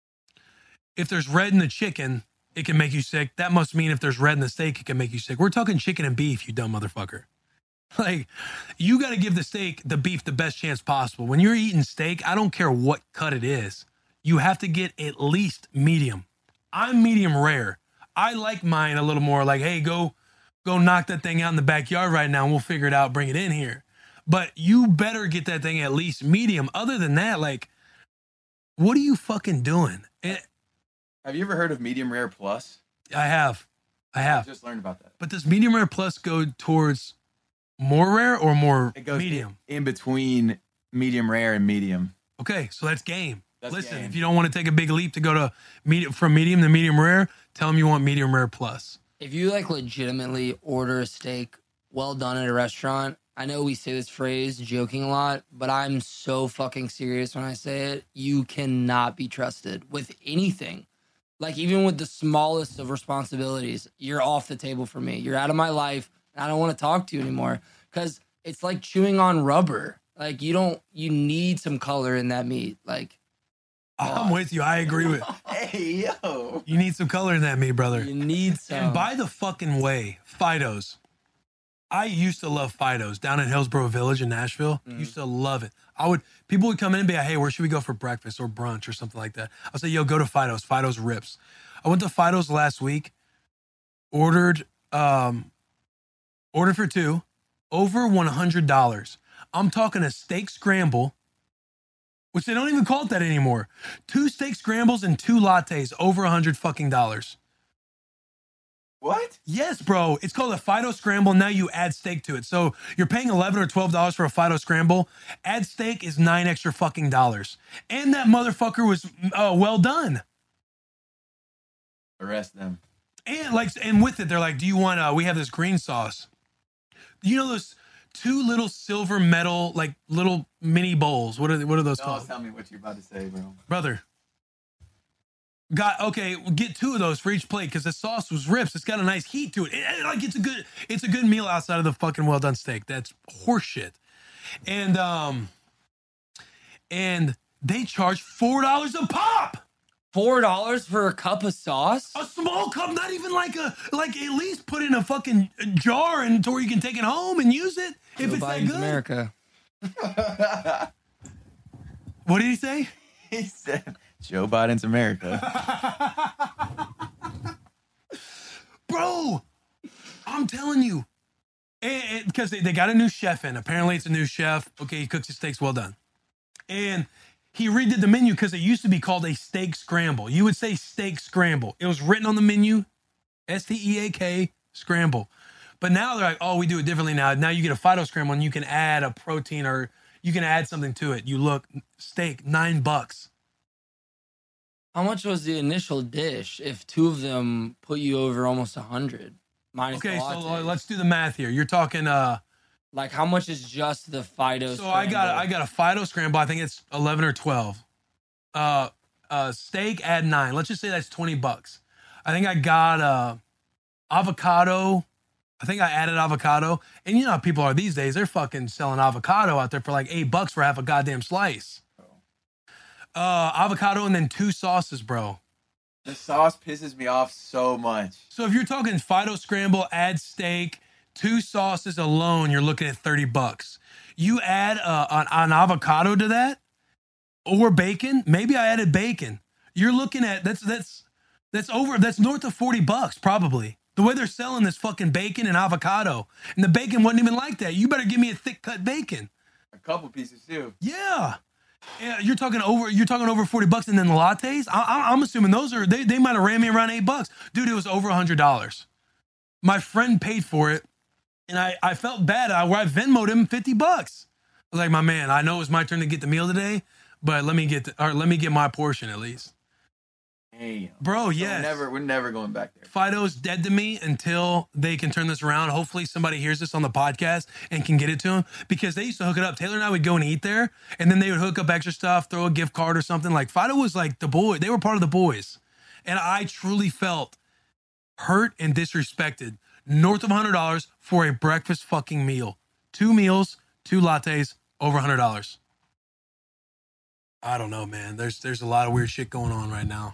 if there's red in the chicken, it can make you sick. That must mean if there's red in the steak, it can make you sick. We're talking chicken and beef, you dumb motherfucker. Like, you got to give the steak, the beef, the best chance possible. When you're eating steak, I don't care what cut it is. You have to get at least medium. I'm medium rare. I like mine a little more like, "Hey, go go knock that thing out in the backyard right now and we'll figure it out, bring it in here." But you better get that thing at least medium. Other than that, like, what are you fucking doing? It, Have you ever heard of medium rare plus? I have. I I have. just learned about that. But does medium rare plus go towards more rare or more It goes medium? In, in between medium rare and medium. Okay, so that's game. That's Listen, game. if you don't want to take a big leap to go to medium from medium to medium rare, tell them you want medium rare plus. If you like legitimately order a steak well done at a restaurant, I know we say this phrase joking a lot, but I'm so fucking serious when I say it. You cannot be trusted with anything. Like, even with the smallest of responsibilities, you're off the table for me. You're out of my life, and I don't want to talk to you anymore because it's like chewing on rubber. Like, you don't, you need some color in that meat. Like, I'm with you. I agree with Hey, yo. you. Need some color in that meat, brother. you need some. And by the fucking way, Fido's. I used to love Fido's down in Hillsborough Village in Nashville. Mhm. Used to love it. I would people would come in and be like, "Hey, where should we go for breakfast or brunch or something like that?" I'll say, "Yo, go to Fido's. Fido's rips." I went to Fido's last week, ordered um ordered for two, over one hundred dollars. I'm talking a steak scramble, which they don't even call it that anymore. Two steak scrambles and two lattes, over a hundred fucking dollars. What? Yes, bro. It's called a Fido Scramble. Now you add steak to it. So you're paying eleven or twelve dollars for a Fido Scramble. Add steak is nine extra fucking dollars. And that motherfucker was uh, well done. Arrest them. And like, and with it, they're like, "Do you want? Uh, we have this green sauce. You know those two little silver metal like little mini bowls. What are they, what are those Don't called, tell me what you're about to say, bro. brother?" Got okay. Get two of those for each plate because the sauce was rips. It's got a nice heat to it. It- Like it's a good, it's a good meal outside of the fucking well done steak. That's horseshit. And um, and they charge four dollars a pop. Four dollars for a cup of sauce? A small cup, not even like a like. At least put in a fucking jar and to where you can take it home and use it if Joe it's that Biden's good. America. What did he say? He said, Joe Biden's America. Bro, I'm telling you. Because they, they got a new chef in. Apparently, it's a new chef. Okay, he cooks his steaks well done. And he redid the menu because it used to be called a steak scramble. You would say steak scramble. It was written on the menu, S T E A K, scramble. But now they're like, oh, we do it differently now. Now you get a Fido Scramble and you can add a protein or you can add something to it. You look, steak, nine bucks. How much was the initial dish if two of them put you over almost a hundred? Minus Okay, the so lattes? uh, let's do the math here. You're talking, uh, Like, how much is just the Fido so I got Scramble? I got a Fido Scramble. I think it's eleven or twelve. Uh, uh, steak, add nine. Let's just say that's twenty bucks. I think I got uh, avocado. I think I added avocado. And you know how people are these days. They're fucking selling avocado out there for like eight bucks for half a goddamn slice. Uh, avocado and then two sauces, bro. The sauce pisses me off so much. So if you're talking Fido Scramble, add steak, two sauces alone, you're looking at thirty bucks. You add uh, an, an avocado to that or bacon. Maybe I added bacon. You're looking at that's that's that's over that's north of forty bucks probably. The way they're selling this fucking bacon and avocado. And the bacon wasn't even like that. You better give me a thick cut bacon. A couple pieces too. Yeah. Yeah, you're talking over. You're talking over forty bucks, and then the lattes. I, I, I'm assuming those are they. They might have ran me around eight bucks, dude. It was over a hundred dollars. My friend paid for it, and I, I felt bad. I where I Venmoed him fifty bucks. I was like, my man, I know it was my turn to get the meal today, but let me get the, or let me get my portion at least, Damn. bro. So Yes, We're never, we're never going back there. Fido's dead to me until they can turn this around. Hopefully somebody hears this on the podcast and can get it to him because they used to hook it up. Taylor and I would go and eat there and then they would hook up extra stuff, throw a gift card or something. Like Fido was like the boy. They were part of the boys. And I truly felt hurt and disrespected. North of one hundred dollars for a breakfast fucking meal. Two meals, two lattes, over one hundred dollars. I don't know, man. There's there's a lot of weird shit going on right now.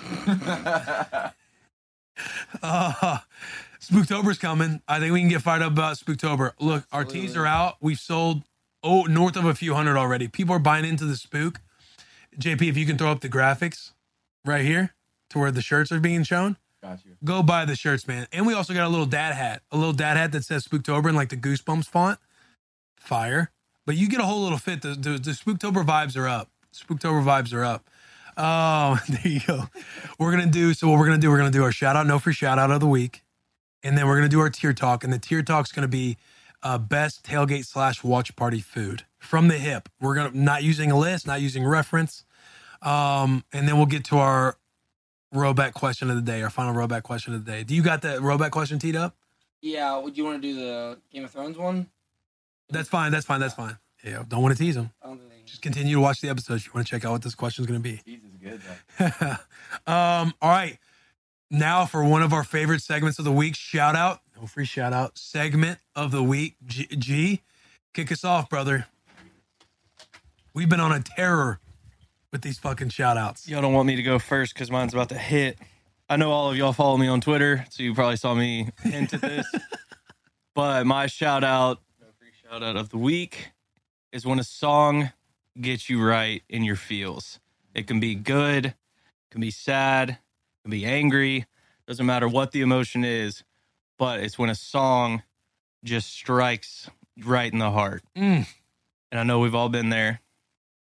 Uh, Spooktober's coming. I think we can get fired up about Spooktober. Look, our teas are out. We've sold oh north of a few hundred already. People are buying into the spook. J P, if you can throw up the graphics right here to where the shirts are being shown, Got you. go buy the shirts, man. And we also got a little dad hat, a little dad hat that says Spooktober in like the Goosebumps font. Fire. But you get a whole little fit. The, the, the Spooktober vibes are up. Spooktober vibes are up. Oh, there you go. We're going to do, so what we're going to do, we're going to do our shout out, no free shout out of the week. And then we're going to do our tier talk. And the tier talk's going to be uh, best tailgate slash watch party food from the hip. We're going to, not using a list, not using reference. Um, and then we'll get to our Roback question of the day, our final Roback question of the day. Do you got that Roback question teed up? Yeah, would you want to do the Game of Thrones one? That's fine. That's fine. That's fine. Yeah, don't want to tease them. I don't think they Just continue to watch the episodes if you want to check out what this question is going to be. Jesus, good. Though. um, all right. Now for one of our favorite segments of the week, shout out, no free shout out, segment of the week. G, G kick us off, brother. We've been on a terror with these fucking shout outs. Y'all don't want me to go first because mine's about to hit. I know all of y'all follow me on Twitter, so you probably saw me hint at this. But my shout out, no free shout out of the week, is when a song gets you right in your feels. It can be good, it can be sad, it can be angry. Doesn't matter what the emotion is, but it's when a song just strikes right in the heart. Mm. And I know we've all been there.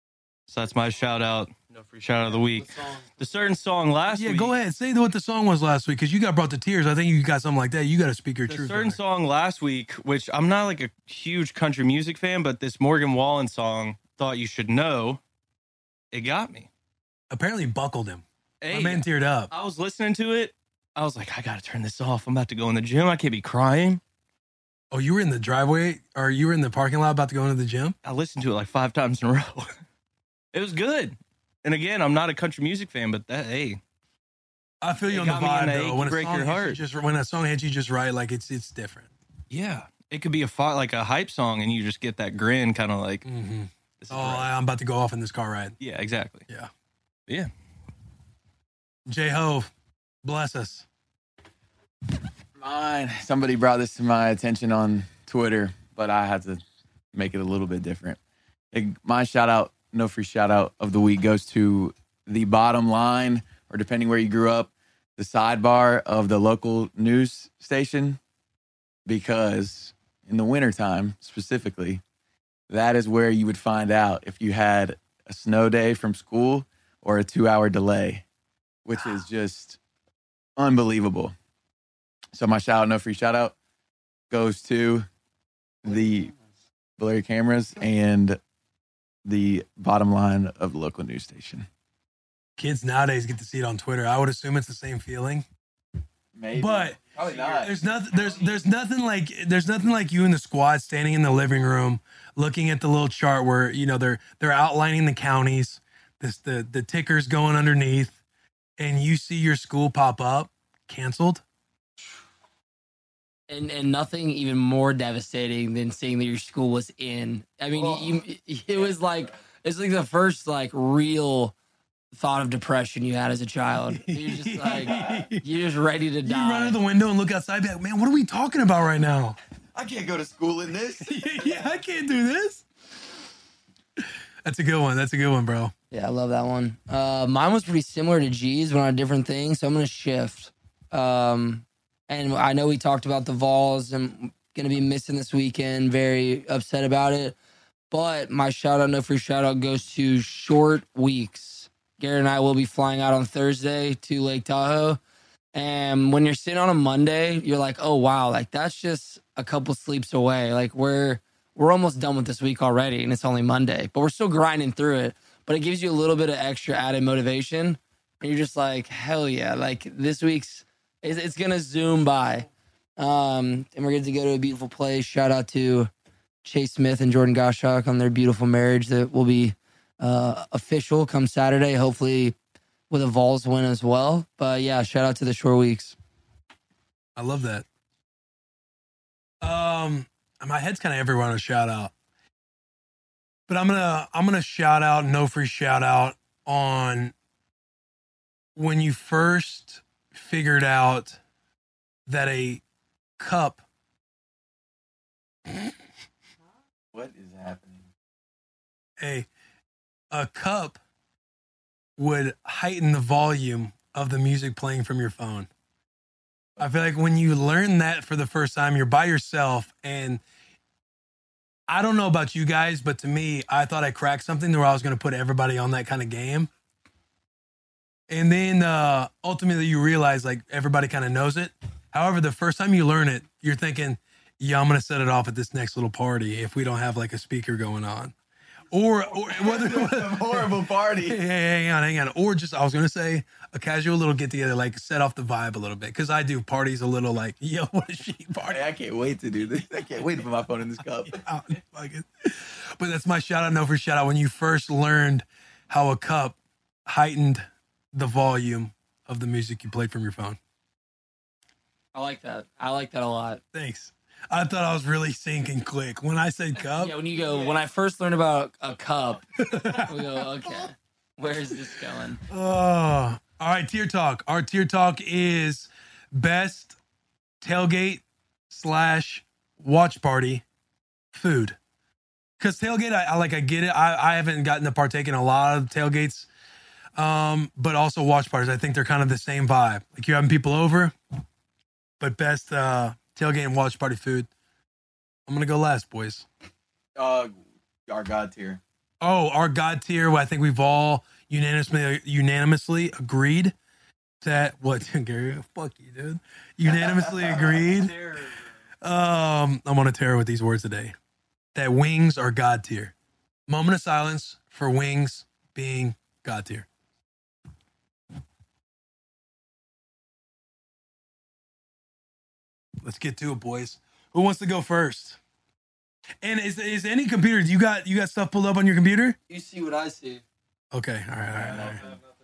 So that's my shout out. No free shout out of the week. The certain song last Yeah, week. go ahead. Say what the song was last week because you got brought to tears. I think you got something like that. You got to speak your The truth. certain on it. song last week, which I'm not like a huge country music fan, but this Morgan Wallen song, Thought You Should Know, it got me. Apparently buckled him. Hey, My man teared up. I was listening to it. I was like, I got to turn this off. I'm about to go in the gym. I can't be crying. Oh, you were in the driveway or you were in the parking lot about to go into the gym? I listened to it like five times in a row. It was good. And again, I'm not a country music fan, but that, hey, I feel you It on the got me vibe in the though. achy When a break song your hits heart. you just when a song hits you just right, like it's it's different. yeah, it could be a fi- like a hype song, and you just get that grin, kind of like, Mm-hmm. this is Oh, right. I'm about to go off in this car ride. Yeah, exactly. Yeah. Yeah. J Hove, bless us. Mine. Somebody brought this to my attention on Twitter, but I had to make it a little bit different. It- my shout out, no free shout out of the week goes to the bottom line, or depending where you grew up, the sidebar of the local news station, because in the wintertime specifically, that is where you would find out if you had a snow day from school or a two hour delay, which is just unbelievable. So my shout out, no free shout out, goes to the blurry cameras and the bottom line of the local news station. Kids nowadays get to see it on Twitter. I would assume it's the same feeling. Maybe. But Probably not. there's nothing there's there's nothing like there's nothing like you and the squad standing in the living room looking at the little chart where you know they're they're outlining the counties, this the the tickers going underneath, and you see your school pop up, canceled. And and nothing even more devastating than seeing that your school was in. I mean, you, you, it was like it's like the first like real thought of depression you had as a child. You're just like you're just ready to You die. run to the window and look outside, be like, man, what are we talking about right now? I can't go to school in this. Yeah, I can't do this. That's a good one. That's a good one, bro. Yeah, I love that one. Uh, mine was pretty similar to G's, but on a different thing. So I'm gonna shift. Um, and I know we talked about the Vols. I'm gonna be missing this weekend. Very upset about it. But my shout out, no free shout out, goes to short weeks. Garrett and I will be flying out on Thursday to Lake Tahoe. And when you're sitting on a Monday, you're like, oh wow, like that's just a couple sleeps away. Like we're we're almost done with this week already, and it's only Monday, but we're still grinding through it. But it gives you a little bit of extra added motivation, and you're just like, hell yeah, like this week's it's, it's gonna zoom by. Um, and we're going to go to a beautiful place. Shout out to Chase Smith and Jordan Goshawk on their beautiful marriage that will be uh, official come Saturday, hopefully with a Vols win as well. But yeah, shout out to the short weeks. I love that. Um, my head's kind of everywhere on a shout out, but I'm gonna I'm gonna shout out no free shout out on when you first figured out that a cup. What is happening? a a cup would heighten the volume of the music playing from your phone. I feel like when you learn that for the first time, you're by yourself, and I don't know about you guys, but to me, I thought I cracked something where I was going to put everybody on that kind of game. And then uh, ultimately you realize like everybody kind of knows it. However, the first time you learn it, you're thinking, yeah, I'm going to set it off at this next little party if we don't have like a speaker going on. Or, or whether Horrible party. Hey, hey, hang on, hang on. Or just, I was going to say a casual little get together, like set off the vibe a little bit. Cause I do parties a little like, yo, what a shitty party. Hey, I can't wait to do this. I can't wait to put my phone in this cup. Oh, fuck it. But that's my shout out, no for shout out. When you first learned how a cup heightened the volume of the music you played from your phone. I like that. I like that a lot. Thanks. I thought I was really sinking quick. When I said cup, Yeah, when you go, when I first learned about a cup, we go, okay, where is this going? oh, all right, tier talk. Our tier talk is best tailgate slash watch party food. Because tailgate, I, I like, I get it. I, I haven't gotten to partake in a lot of tailgates, um, but also watch parties. I think they're kind of the same vibe. Like you're having people over, but best uh, tailgate and watch party food. I'm gonna go last, boys. Uh, our God tier. Oh, our God tier. Well, I think we've all unanimously unanimously agreed that what Gary, fuck you, dude. Unanimously agreed. Um, I'm on a tear with these words today. That wings are God tier. Moment of silence for wings being God tier. Let's get to it, boys. Who wants to go first? And is is any computer? You got you got stuff pulled up on your computer? You see what I see. Okay, all right, all right, all right.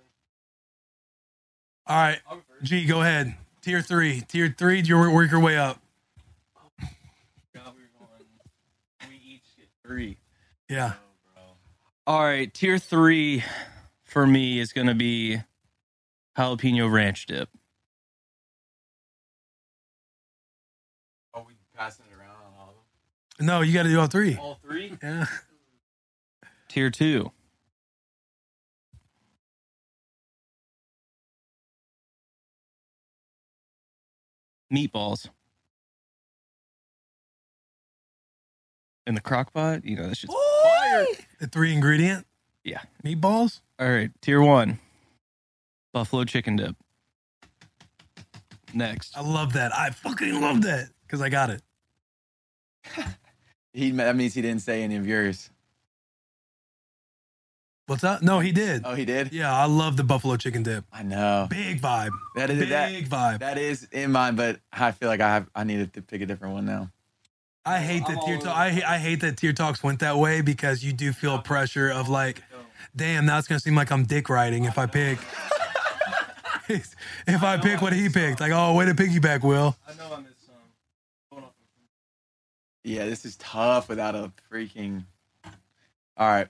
All right, G, go ahead. Tier three, tier three. You work your way up. We each get three. Yeah. All right, tier three for me is going to be jalapeno ranch dip. Are we passing it around on all of them? No, you got to do all three. All three? Yeah. Tier two. Meatballs. In the crock pot, you know, that shit's fire. The three ingredient Yeah. meatballs. All right, tier one. Buffalo chicken dip. Next. I love that. I fucking love that because I got it. He, that means he didn't say any of yours. What's that? No, he did. Oh, he did? Yeah, I love the buffalo chicken dip. I know. Big vibe. That is Big that, vibe. that is in mine, but I feel like I have I needed to pick a different one now. I hate that I'm tier all talk. I, I hate that tier talks went that way because you do feel pressure of like, damn, now it's gonna seem like I'm dick riding if I pick. if I pick what he picked, like, oh, way to piggyback, Will. I know I missed some. Yeah, this is tough without a freaking. All right.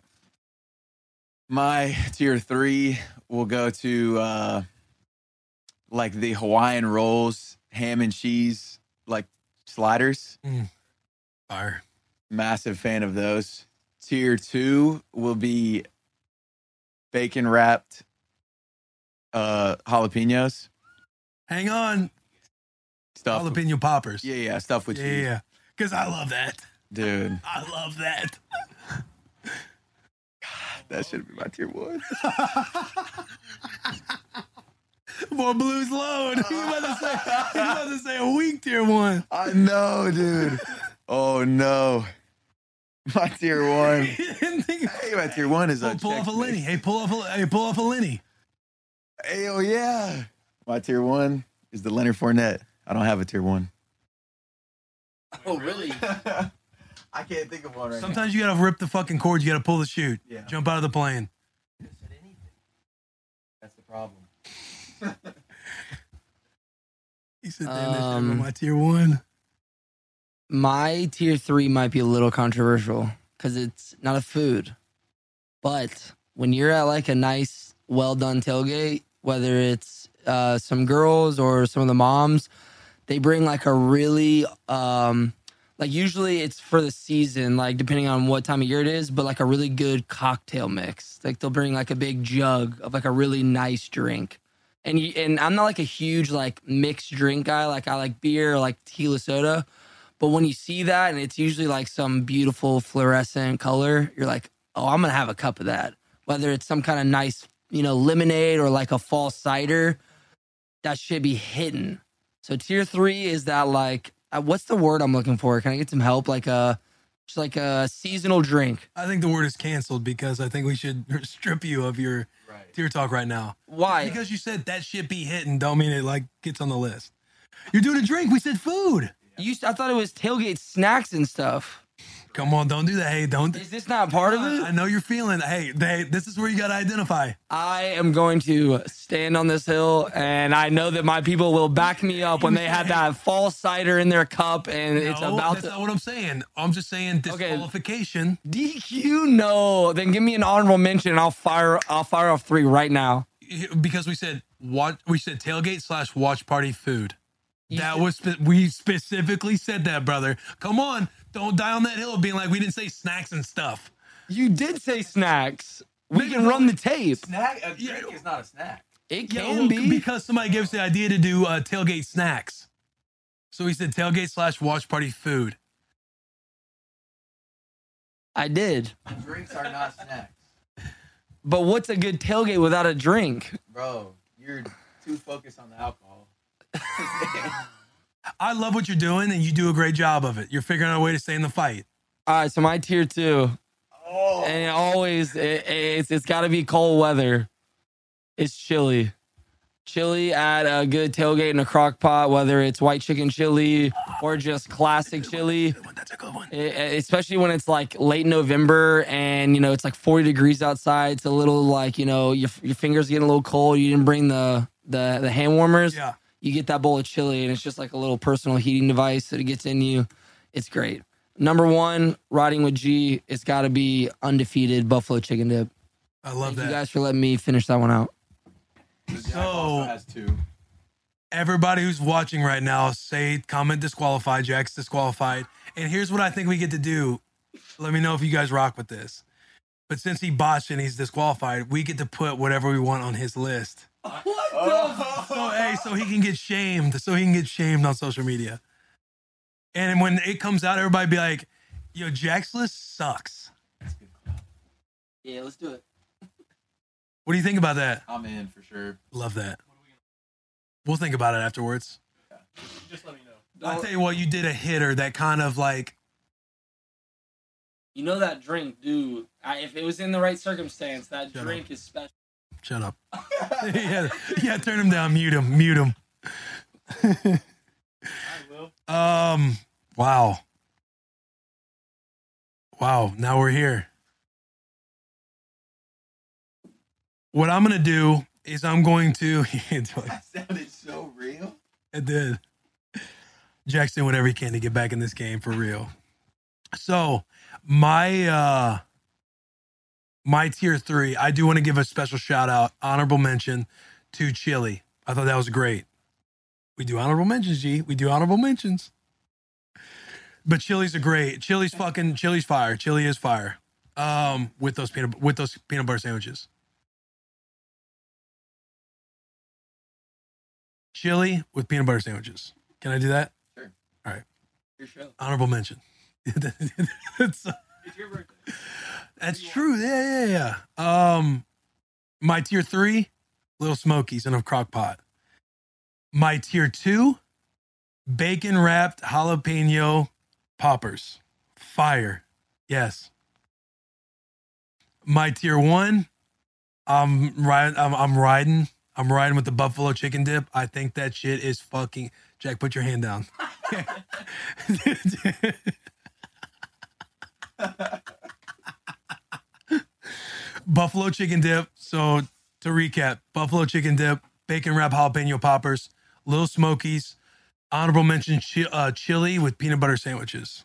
My tier three will go to uh, like the Hawaiian rolls, ham and cheese, like sliders. Fire. Massive fan of those. Tier two will be bacon wrapped uh, jalapenos. Hang on, Stuff. jalapeno poppers. Yeah, yeah, stuff with yeah, cheese. yeah. Because I love that. Dude, I love that. that should be my tier one. More blues load. He's about to say, he's about to say a weak tier one. I know, dude. Oh no. My tier one. Hey, my tier one is a pull, pull off a Chex Lenny. Mix. Hey, pull off a hey, pull off a Lenny. Hey, oh yeah. My tier one is the Leonard Fournette. I don't have a tier one. Oh, really? I can't think of one right Sometimes you gotta rip the fucking cord. You gotta pull the chute. Yeah. Jump out of the plane. now. That's the problem. He said, "Damn, that shit Um, was my tier one." My tier three might be a little controversial because it's not a food. But when you're at like a nice, well done tailgate, whether it's uh, some girls or some of the moms, they bring like a really, um, like usually it's for the season, like depending on what time of year it is, but like a really good cocktail mix. Like they'll bring like a big jug of like a really nice drink. And you, and I'm not like a huge like mixed drink guy. Like I like beer or like tequila soda. But when you see that and it's usually like some beautiful fluorescent color, you're like, oh, I'm going to have a cup of that. Whether it's some kind of nice, you know, lemonade or like a fall cider, that should be hidden. So tier three is that like, uh, what's the word I'm looking for? Can I get some help? Like a, just like a seasonal drink. I think the word is canceled because I think we should strip you of your Right. tier talk right now. Why? Because you said that shit be hitting, don't mean it like gets on the list. You're doing a drink. We said food. You, I thought it was tailgate snacks and stuff. Come on, don't do that. Hey, don't. Is this not part of I it? know you're feeling. Hey, they, this is where you got to identify. I am going to stand on this hill, and I know that my people will back me up when they have that fall cider in their cup, and it's No, about that's to. not what I'm saying. I'm just saying Okay. disqualification. D Q, no. Then give me an honorable mention, and I'll fire. I'll fire off three right now. Because we said what we said tailgate slash watch party food. You that said- was spe- we specifically said that, brother. Come on, don't die on that hill being like we didn't say snacks and stuff. You did say snacks. We Maybe can not. run the tape. Snack? A Yeah. drink is not a snack. It Yeah, can well, be. because somebody gave us the idea to do uh, tailgate snacks. So we said tailgate slash watch party food. I did. Drinks are not snacks. But what's a good tailgate without a drink? Bro, you're too focused on the alcohol. I love what you're doing, and you do a great job of it. You're figuring out a way to stay in the fight. All right, so my tier two, Oh. and it always it, it's it's got to be cold weather. It's chili, chili at a good tailgate in a crock pot, whether it's white chicken chili or just classic chili. That's a good one. E- especially when it's like late November and you know it's like forty degrees outside. It's a little like you know your your fingers getting a little cold. You didn't bring the the the hand warmers. Yeah. You get that bowl of chili and it's just like a little personal heating device that it gets in you. It's great. Number one, riding with G, it's got to be undefeated buffalo chicken dip. I love Thank you that. guys for letting me finish that one out. Jack also has two. Everybody who's watching right now, say comment disqualified. Jack's disqualified. And here's what I think we get to do. Let me know if you guys rock with this. But since he botched and he's disqualified, we get to put whatever we want on his list. So hey, so he can get shamed. So he can get shamed on social media. And when it comes out, everybody be like, "Yo, Jack's list sucks." Yeah, let's do it. What do you think about that? I'm in for sure. Love that. We'll think about it afterwards. Just let me know. I'll tell you what, you did a hitter that kind of like, You know that drink, dude. I, if it was in the right circumstance, that Shut drink is special. shut up. yeah, yeah, turn him down, mute him, mute him. I will. Um, wow. Wow, now we're here. What I'm going to do is I'm going to... That sounded so real. It did. Jack's doing whatever he can to get back in this game for real. So, my uh, my tier three, I do want to give a special shout out, honorable mention to Chili. I thought that was great. We do honorable mentions, G. We do honorable mentions. But Chili's a great. Chili's fucking Chili's fire. Chili is fire. Um, with those peanut with those peanut butter sandwiches. Chili with peanut butter sandwiches. Can I do that? Sure. All right. Your show. Honorable mention. that's, It's your birthday. that's true. Yeah, yeah, yeah. Um, my tier three, Little Smokies in a crock pot. My tier two, bacon wrapped jalapeno poppers. Fire. Yes. My tier one, I'm riding. I'm, I'm riding. I'm riding with the buffalo chicken dip. I think that shit is fucking. Jack, put your hand down. Buffalo chicken dip. So to recap, buffalo chicken dip, bacon wrap jalapeno poppers, Little Smokies, honorable mention chi- uh, chili with peanut butter sandwiches.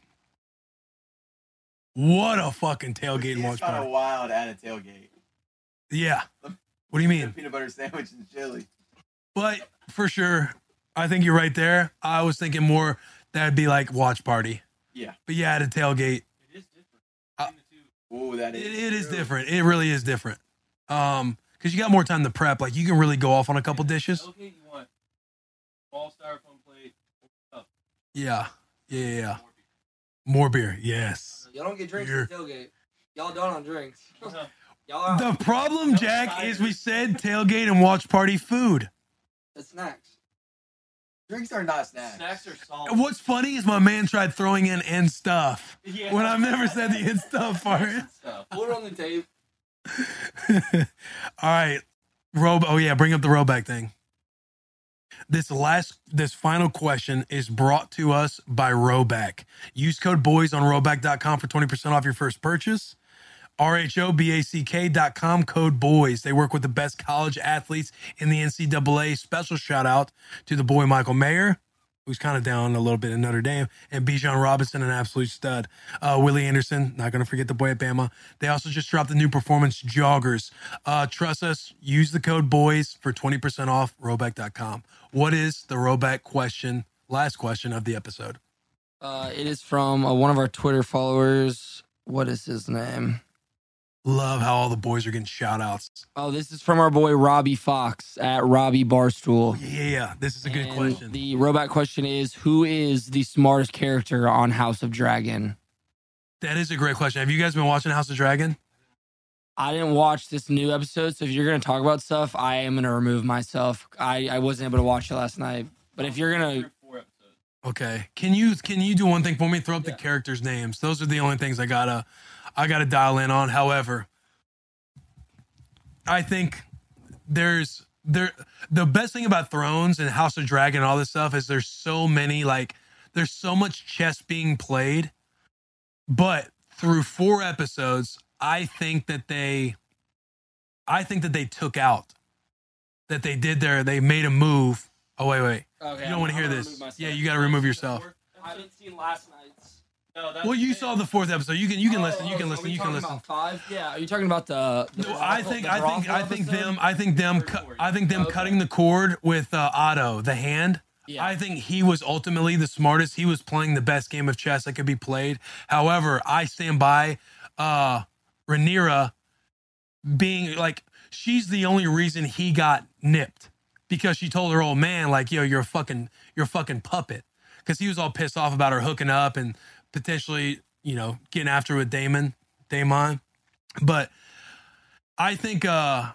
What a fucking tailgate and watch It's kind of party. wild at a tailgate. Yeah. What do you mean? Peanut butter sandwich and chili. But for sure, I think you're right there. I was thinking more that'd be like watch party. Yeah. But yeah, at a tailgate, It is different. Uh, Between the two. Oh, that it, is. it is true. different. It really is different. Um, because you got more time to prep. Like you can really go off on a couple dishes. Okay, you want all styrofoam plate. Up. Yeah. Yeah, yeah, yeah. More beer. More beer. Yes. Y'all don't get drinks Beer. at tailgate. Y'all don't on drinks. Uh-huh. Y'all are The problem, Jack, is we said tailgate and watch party food. the snacks. Drinks are not snacks. Snacks are solid. And what's funny is my man tried throwing in and stuff Yeah. when I've never said the in stuff part. Stuff. Put it on the tape. All right. Rob oh yeah, bring up the rollback thing. This last this final question is brought to us by Roback. Use code BOYS on roback dot com for twenty percent off your first purchase. R H O B A C K dot com, code BOYS. They work with the best college athletes in the N C double A. Special shout out to the boy Michael Mayer, who's kind of down a little bit in Notre Dame, and Bijan Robinson, an absolute stud. Uh, Willie Anderson, not going to forget the boy at Bama. They also just dropped the new performance joggers. Uh, trust us, use the code BOYS for twenty percent off, roback dot com. What is the Roback question, last question of the episode? Uh, it is from uh, one of our Twitter followers. What is his name? Love how all the boys are getting shout outs. Oh, this is from our boy Robbie Fox at Robbie Barstool. Yeah, yeah, yeah. This is a good And question. The robot question is, who is the smartest character on House of Dragon? That is a great question. Have you guys been watching House of Dragon? I didn't watch this new episode, so if you're gonna talk about stuff, I am gonna remove myself. I, I wasn't able to watch it last night. But if you're gonna, Okay. Can you can you do one thing for me? Throw up Yeah. the characters' names. Those are the only things I gotta I gotta dial in on. However, I think there's there the best thing about Thrones and House of Dragon and all this stuff is there's so many like there's so much chess being played, but through four episodes, I think that they I think that they took out that they did their they made a move. Oh wait, wait. okay, You don't want to hear this. Yeah, you got to remove yourself. I haven't seen last night's. No, that's Well, you it. saw the fourth episode. You can you can listen. You Oh, can are listen. we You can talking listen. about five? Yeah. Are you talking about the? the No, I brothel- think the I think brothel I think episode? them I think them cu- I think them Okay. cutting the cord with uh, Otto, the hand. Yeah. I think he was ultimately the smartest. He was playing the best game of chess that could be played. However, I stand by uh Rhaenyra being like she's the only reason he got nipped because she told her old man like, yo, you're a fucking you're a fucking puppet. Because he was all pissed off about her hooking up and potentially, you know, getting after with Damon, Damon. But I think uh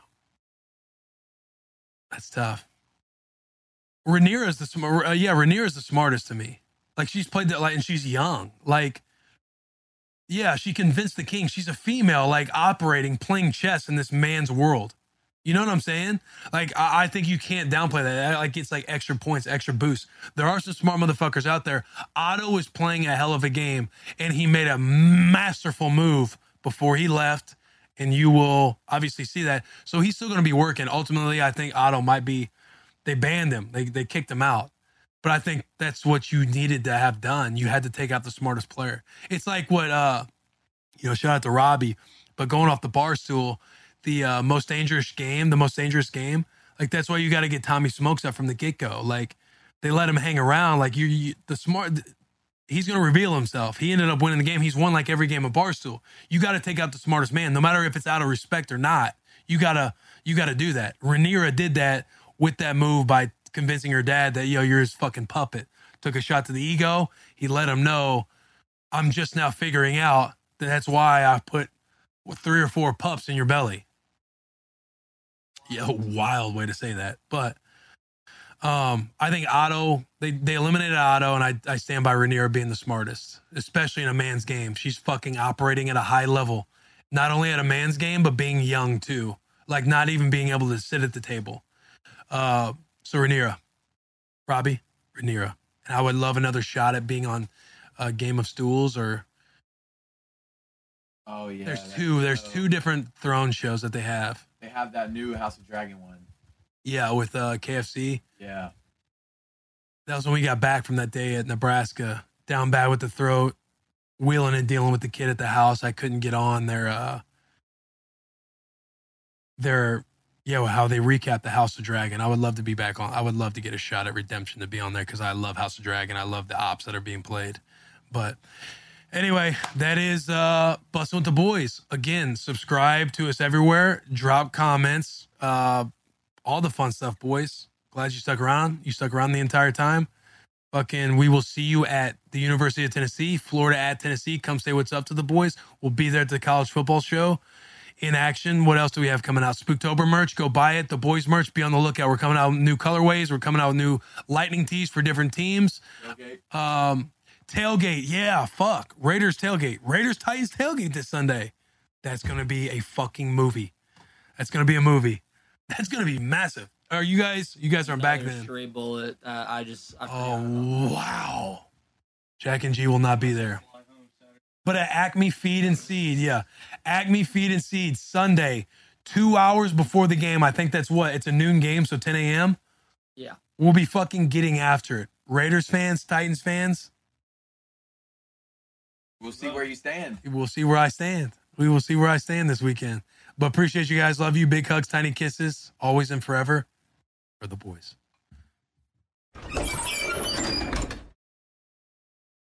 that's tough. Rhaenyra is the smart. Uh, yeah, Rhaenyra is the smartest to me. Like she's played that like, and she's young. Like, yeah, she convinced the king. She's a female, like operating, playing chess in this man's world. You know what I'm saying? Like, I, I think you can't downplay that. Like, it's like extra points, extra boosts. There are some smart motherfuckers out there. Otto was playing a hell of a game, and he made a masterful move before he left. And you will obviously see that. So he's still going to be working. Ultimately, I think Otto might be. They banned him. They they kicked him out. But I think that's what you needed to have done. You had to take out the smartest player. It's like what uh, you know. Shout out to Robbie, but going off the bar stool, the uh, most dangerous game, the most dangerous game. Like that's why you got to get Tommy Smokes up from the get go. Like they let him hang around. Like you, you the smart. He's going to reveal himself. He ended up winning the game. He's won like every game of Barstool. You got to take out the smartest man, no matter if it's out of respect or not. You gotta you gotta do that. Rhaenyra did that with that move by convincing her dad that, yo, you're his fucking puppet. Took a shot to the ego. He let him know, I'm just now figuring out that that's why I put three or four pups in your belly. Yeah, wild way to say that. But um, I think Otto, they, they eliminated Otto, and I, I stand by Rhaenyra being the smartest, especially in a man's game. She's fucking operating at a high level, not only at a man's game, but being young too. Like not even being able to sit at the table. Uh, so Rhaenyra, Robbie, Rhaenyra. And I would love another shot at being on a Game of Stools or Oh yeah. there's that's two, there's so- two different throne shows that they have. They have that new House of Dragon one. Yeah, with uh, K F C. Yeah. That was when we got back from that day at Nebraska. Down bad with the throat, wheeling and dealing with the kid at the house. I couldn't get on their, uh, their, yeah, how they recap the House of Dragon. I would love to be back on. I would love to get a shot at Redemption to be on there because I love House of Dragon. I love the ops that are being played. But anyway, that is uh, Bustin' with the Boys. Again, subscribe to us everywhere. Drop comments. Uh, all the fun stuff, boys. Glad you stuck around. You stuck around the entire time. Fucking, we will see you at the University of Tennessee, Florida at Tennessee. Come say what's up to the boys. We'll be there at the college football show in action. What else do we have coming out? Spooktober merch. Go buy it. The boys merch. Be on the lookout. We're coming out with new colorways. We're coming out with new lightning tees for different teams. Okay. Um, tailgate. Yeah, fuck. Raiders tailgate. Raiders Titans tailgate this Sunday. That's going to be a fucking movie. That's going to be a movie. That's going to be massive. Are you guys, you guys aren't back Another then. Stray bullet. Uh, I just. I forgot Oh, about that. wow. Jack and G will not be there. But at Acme Feed and Seed, yeah. Acme Feed and Seed, Sunday, two hours before the game. I think that's what? It's a noon game, so ten a.m.? Yeah. We'll be fucking getting after it. Raiders fans, Titans fans, We'll see where you stand. we'll see where I stand. We will see where I stand this weekend. But appreciate you guys. Love you. Big hugs, tiny kisses, always and forever for the boys.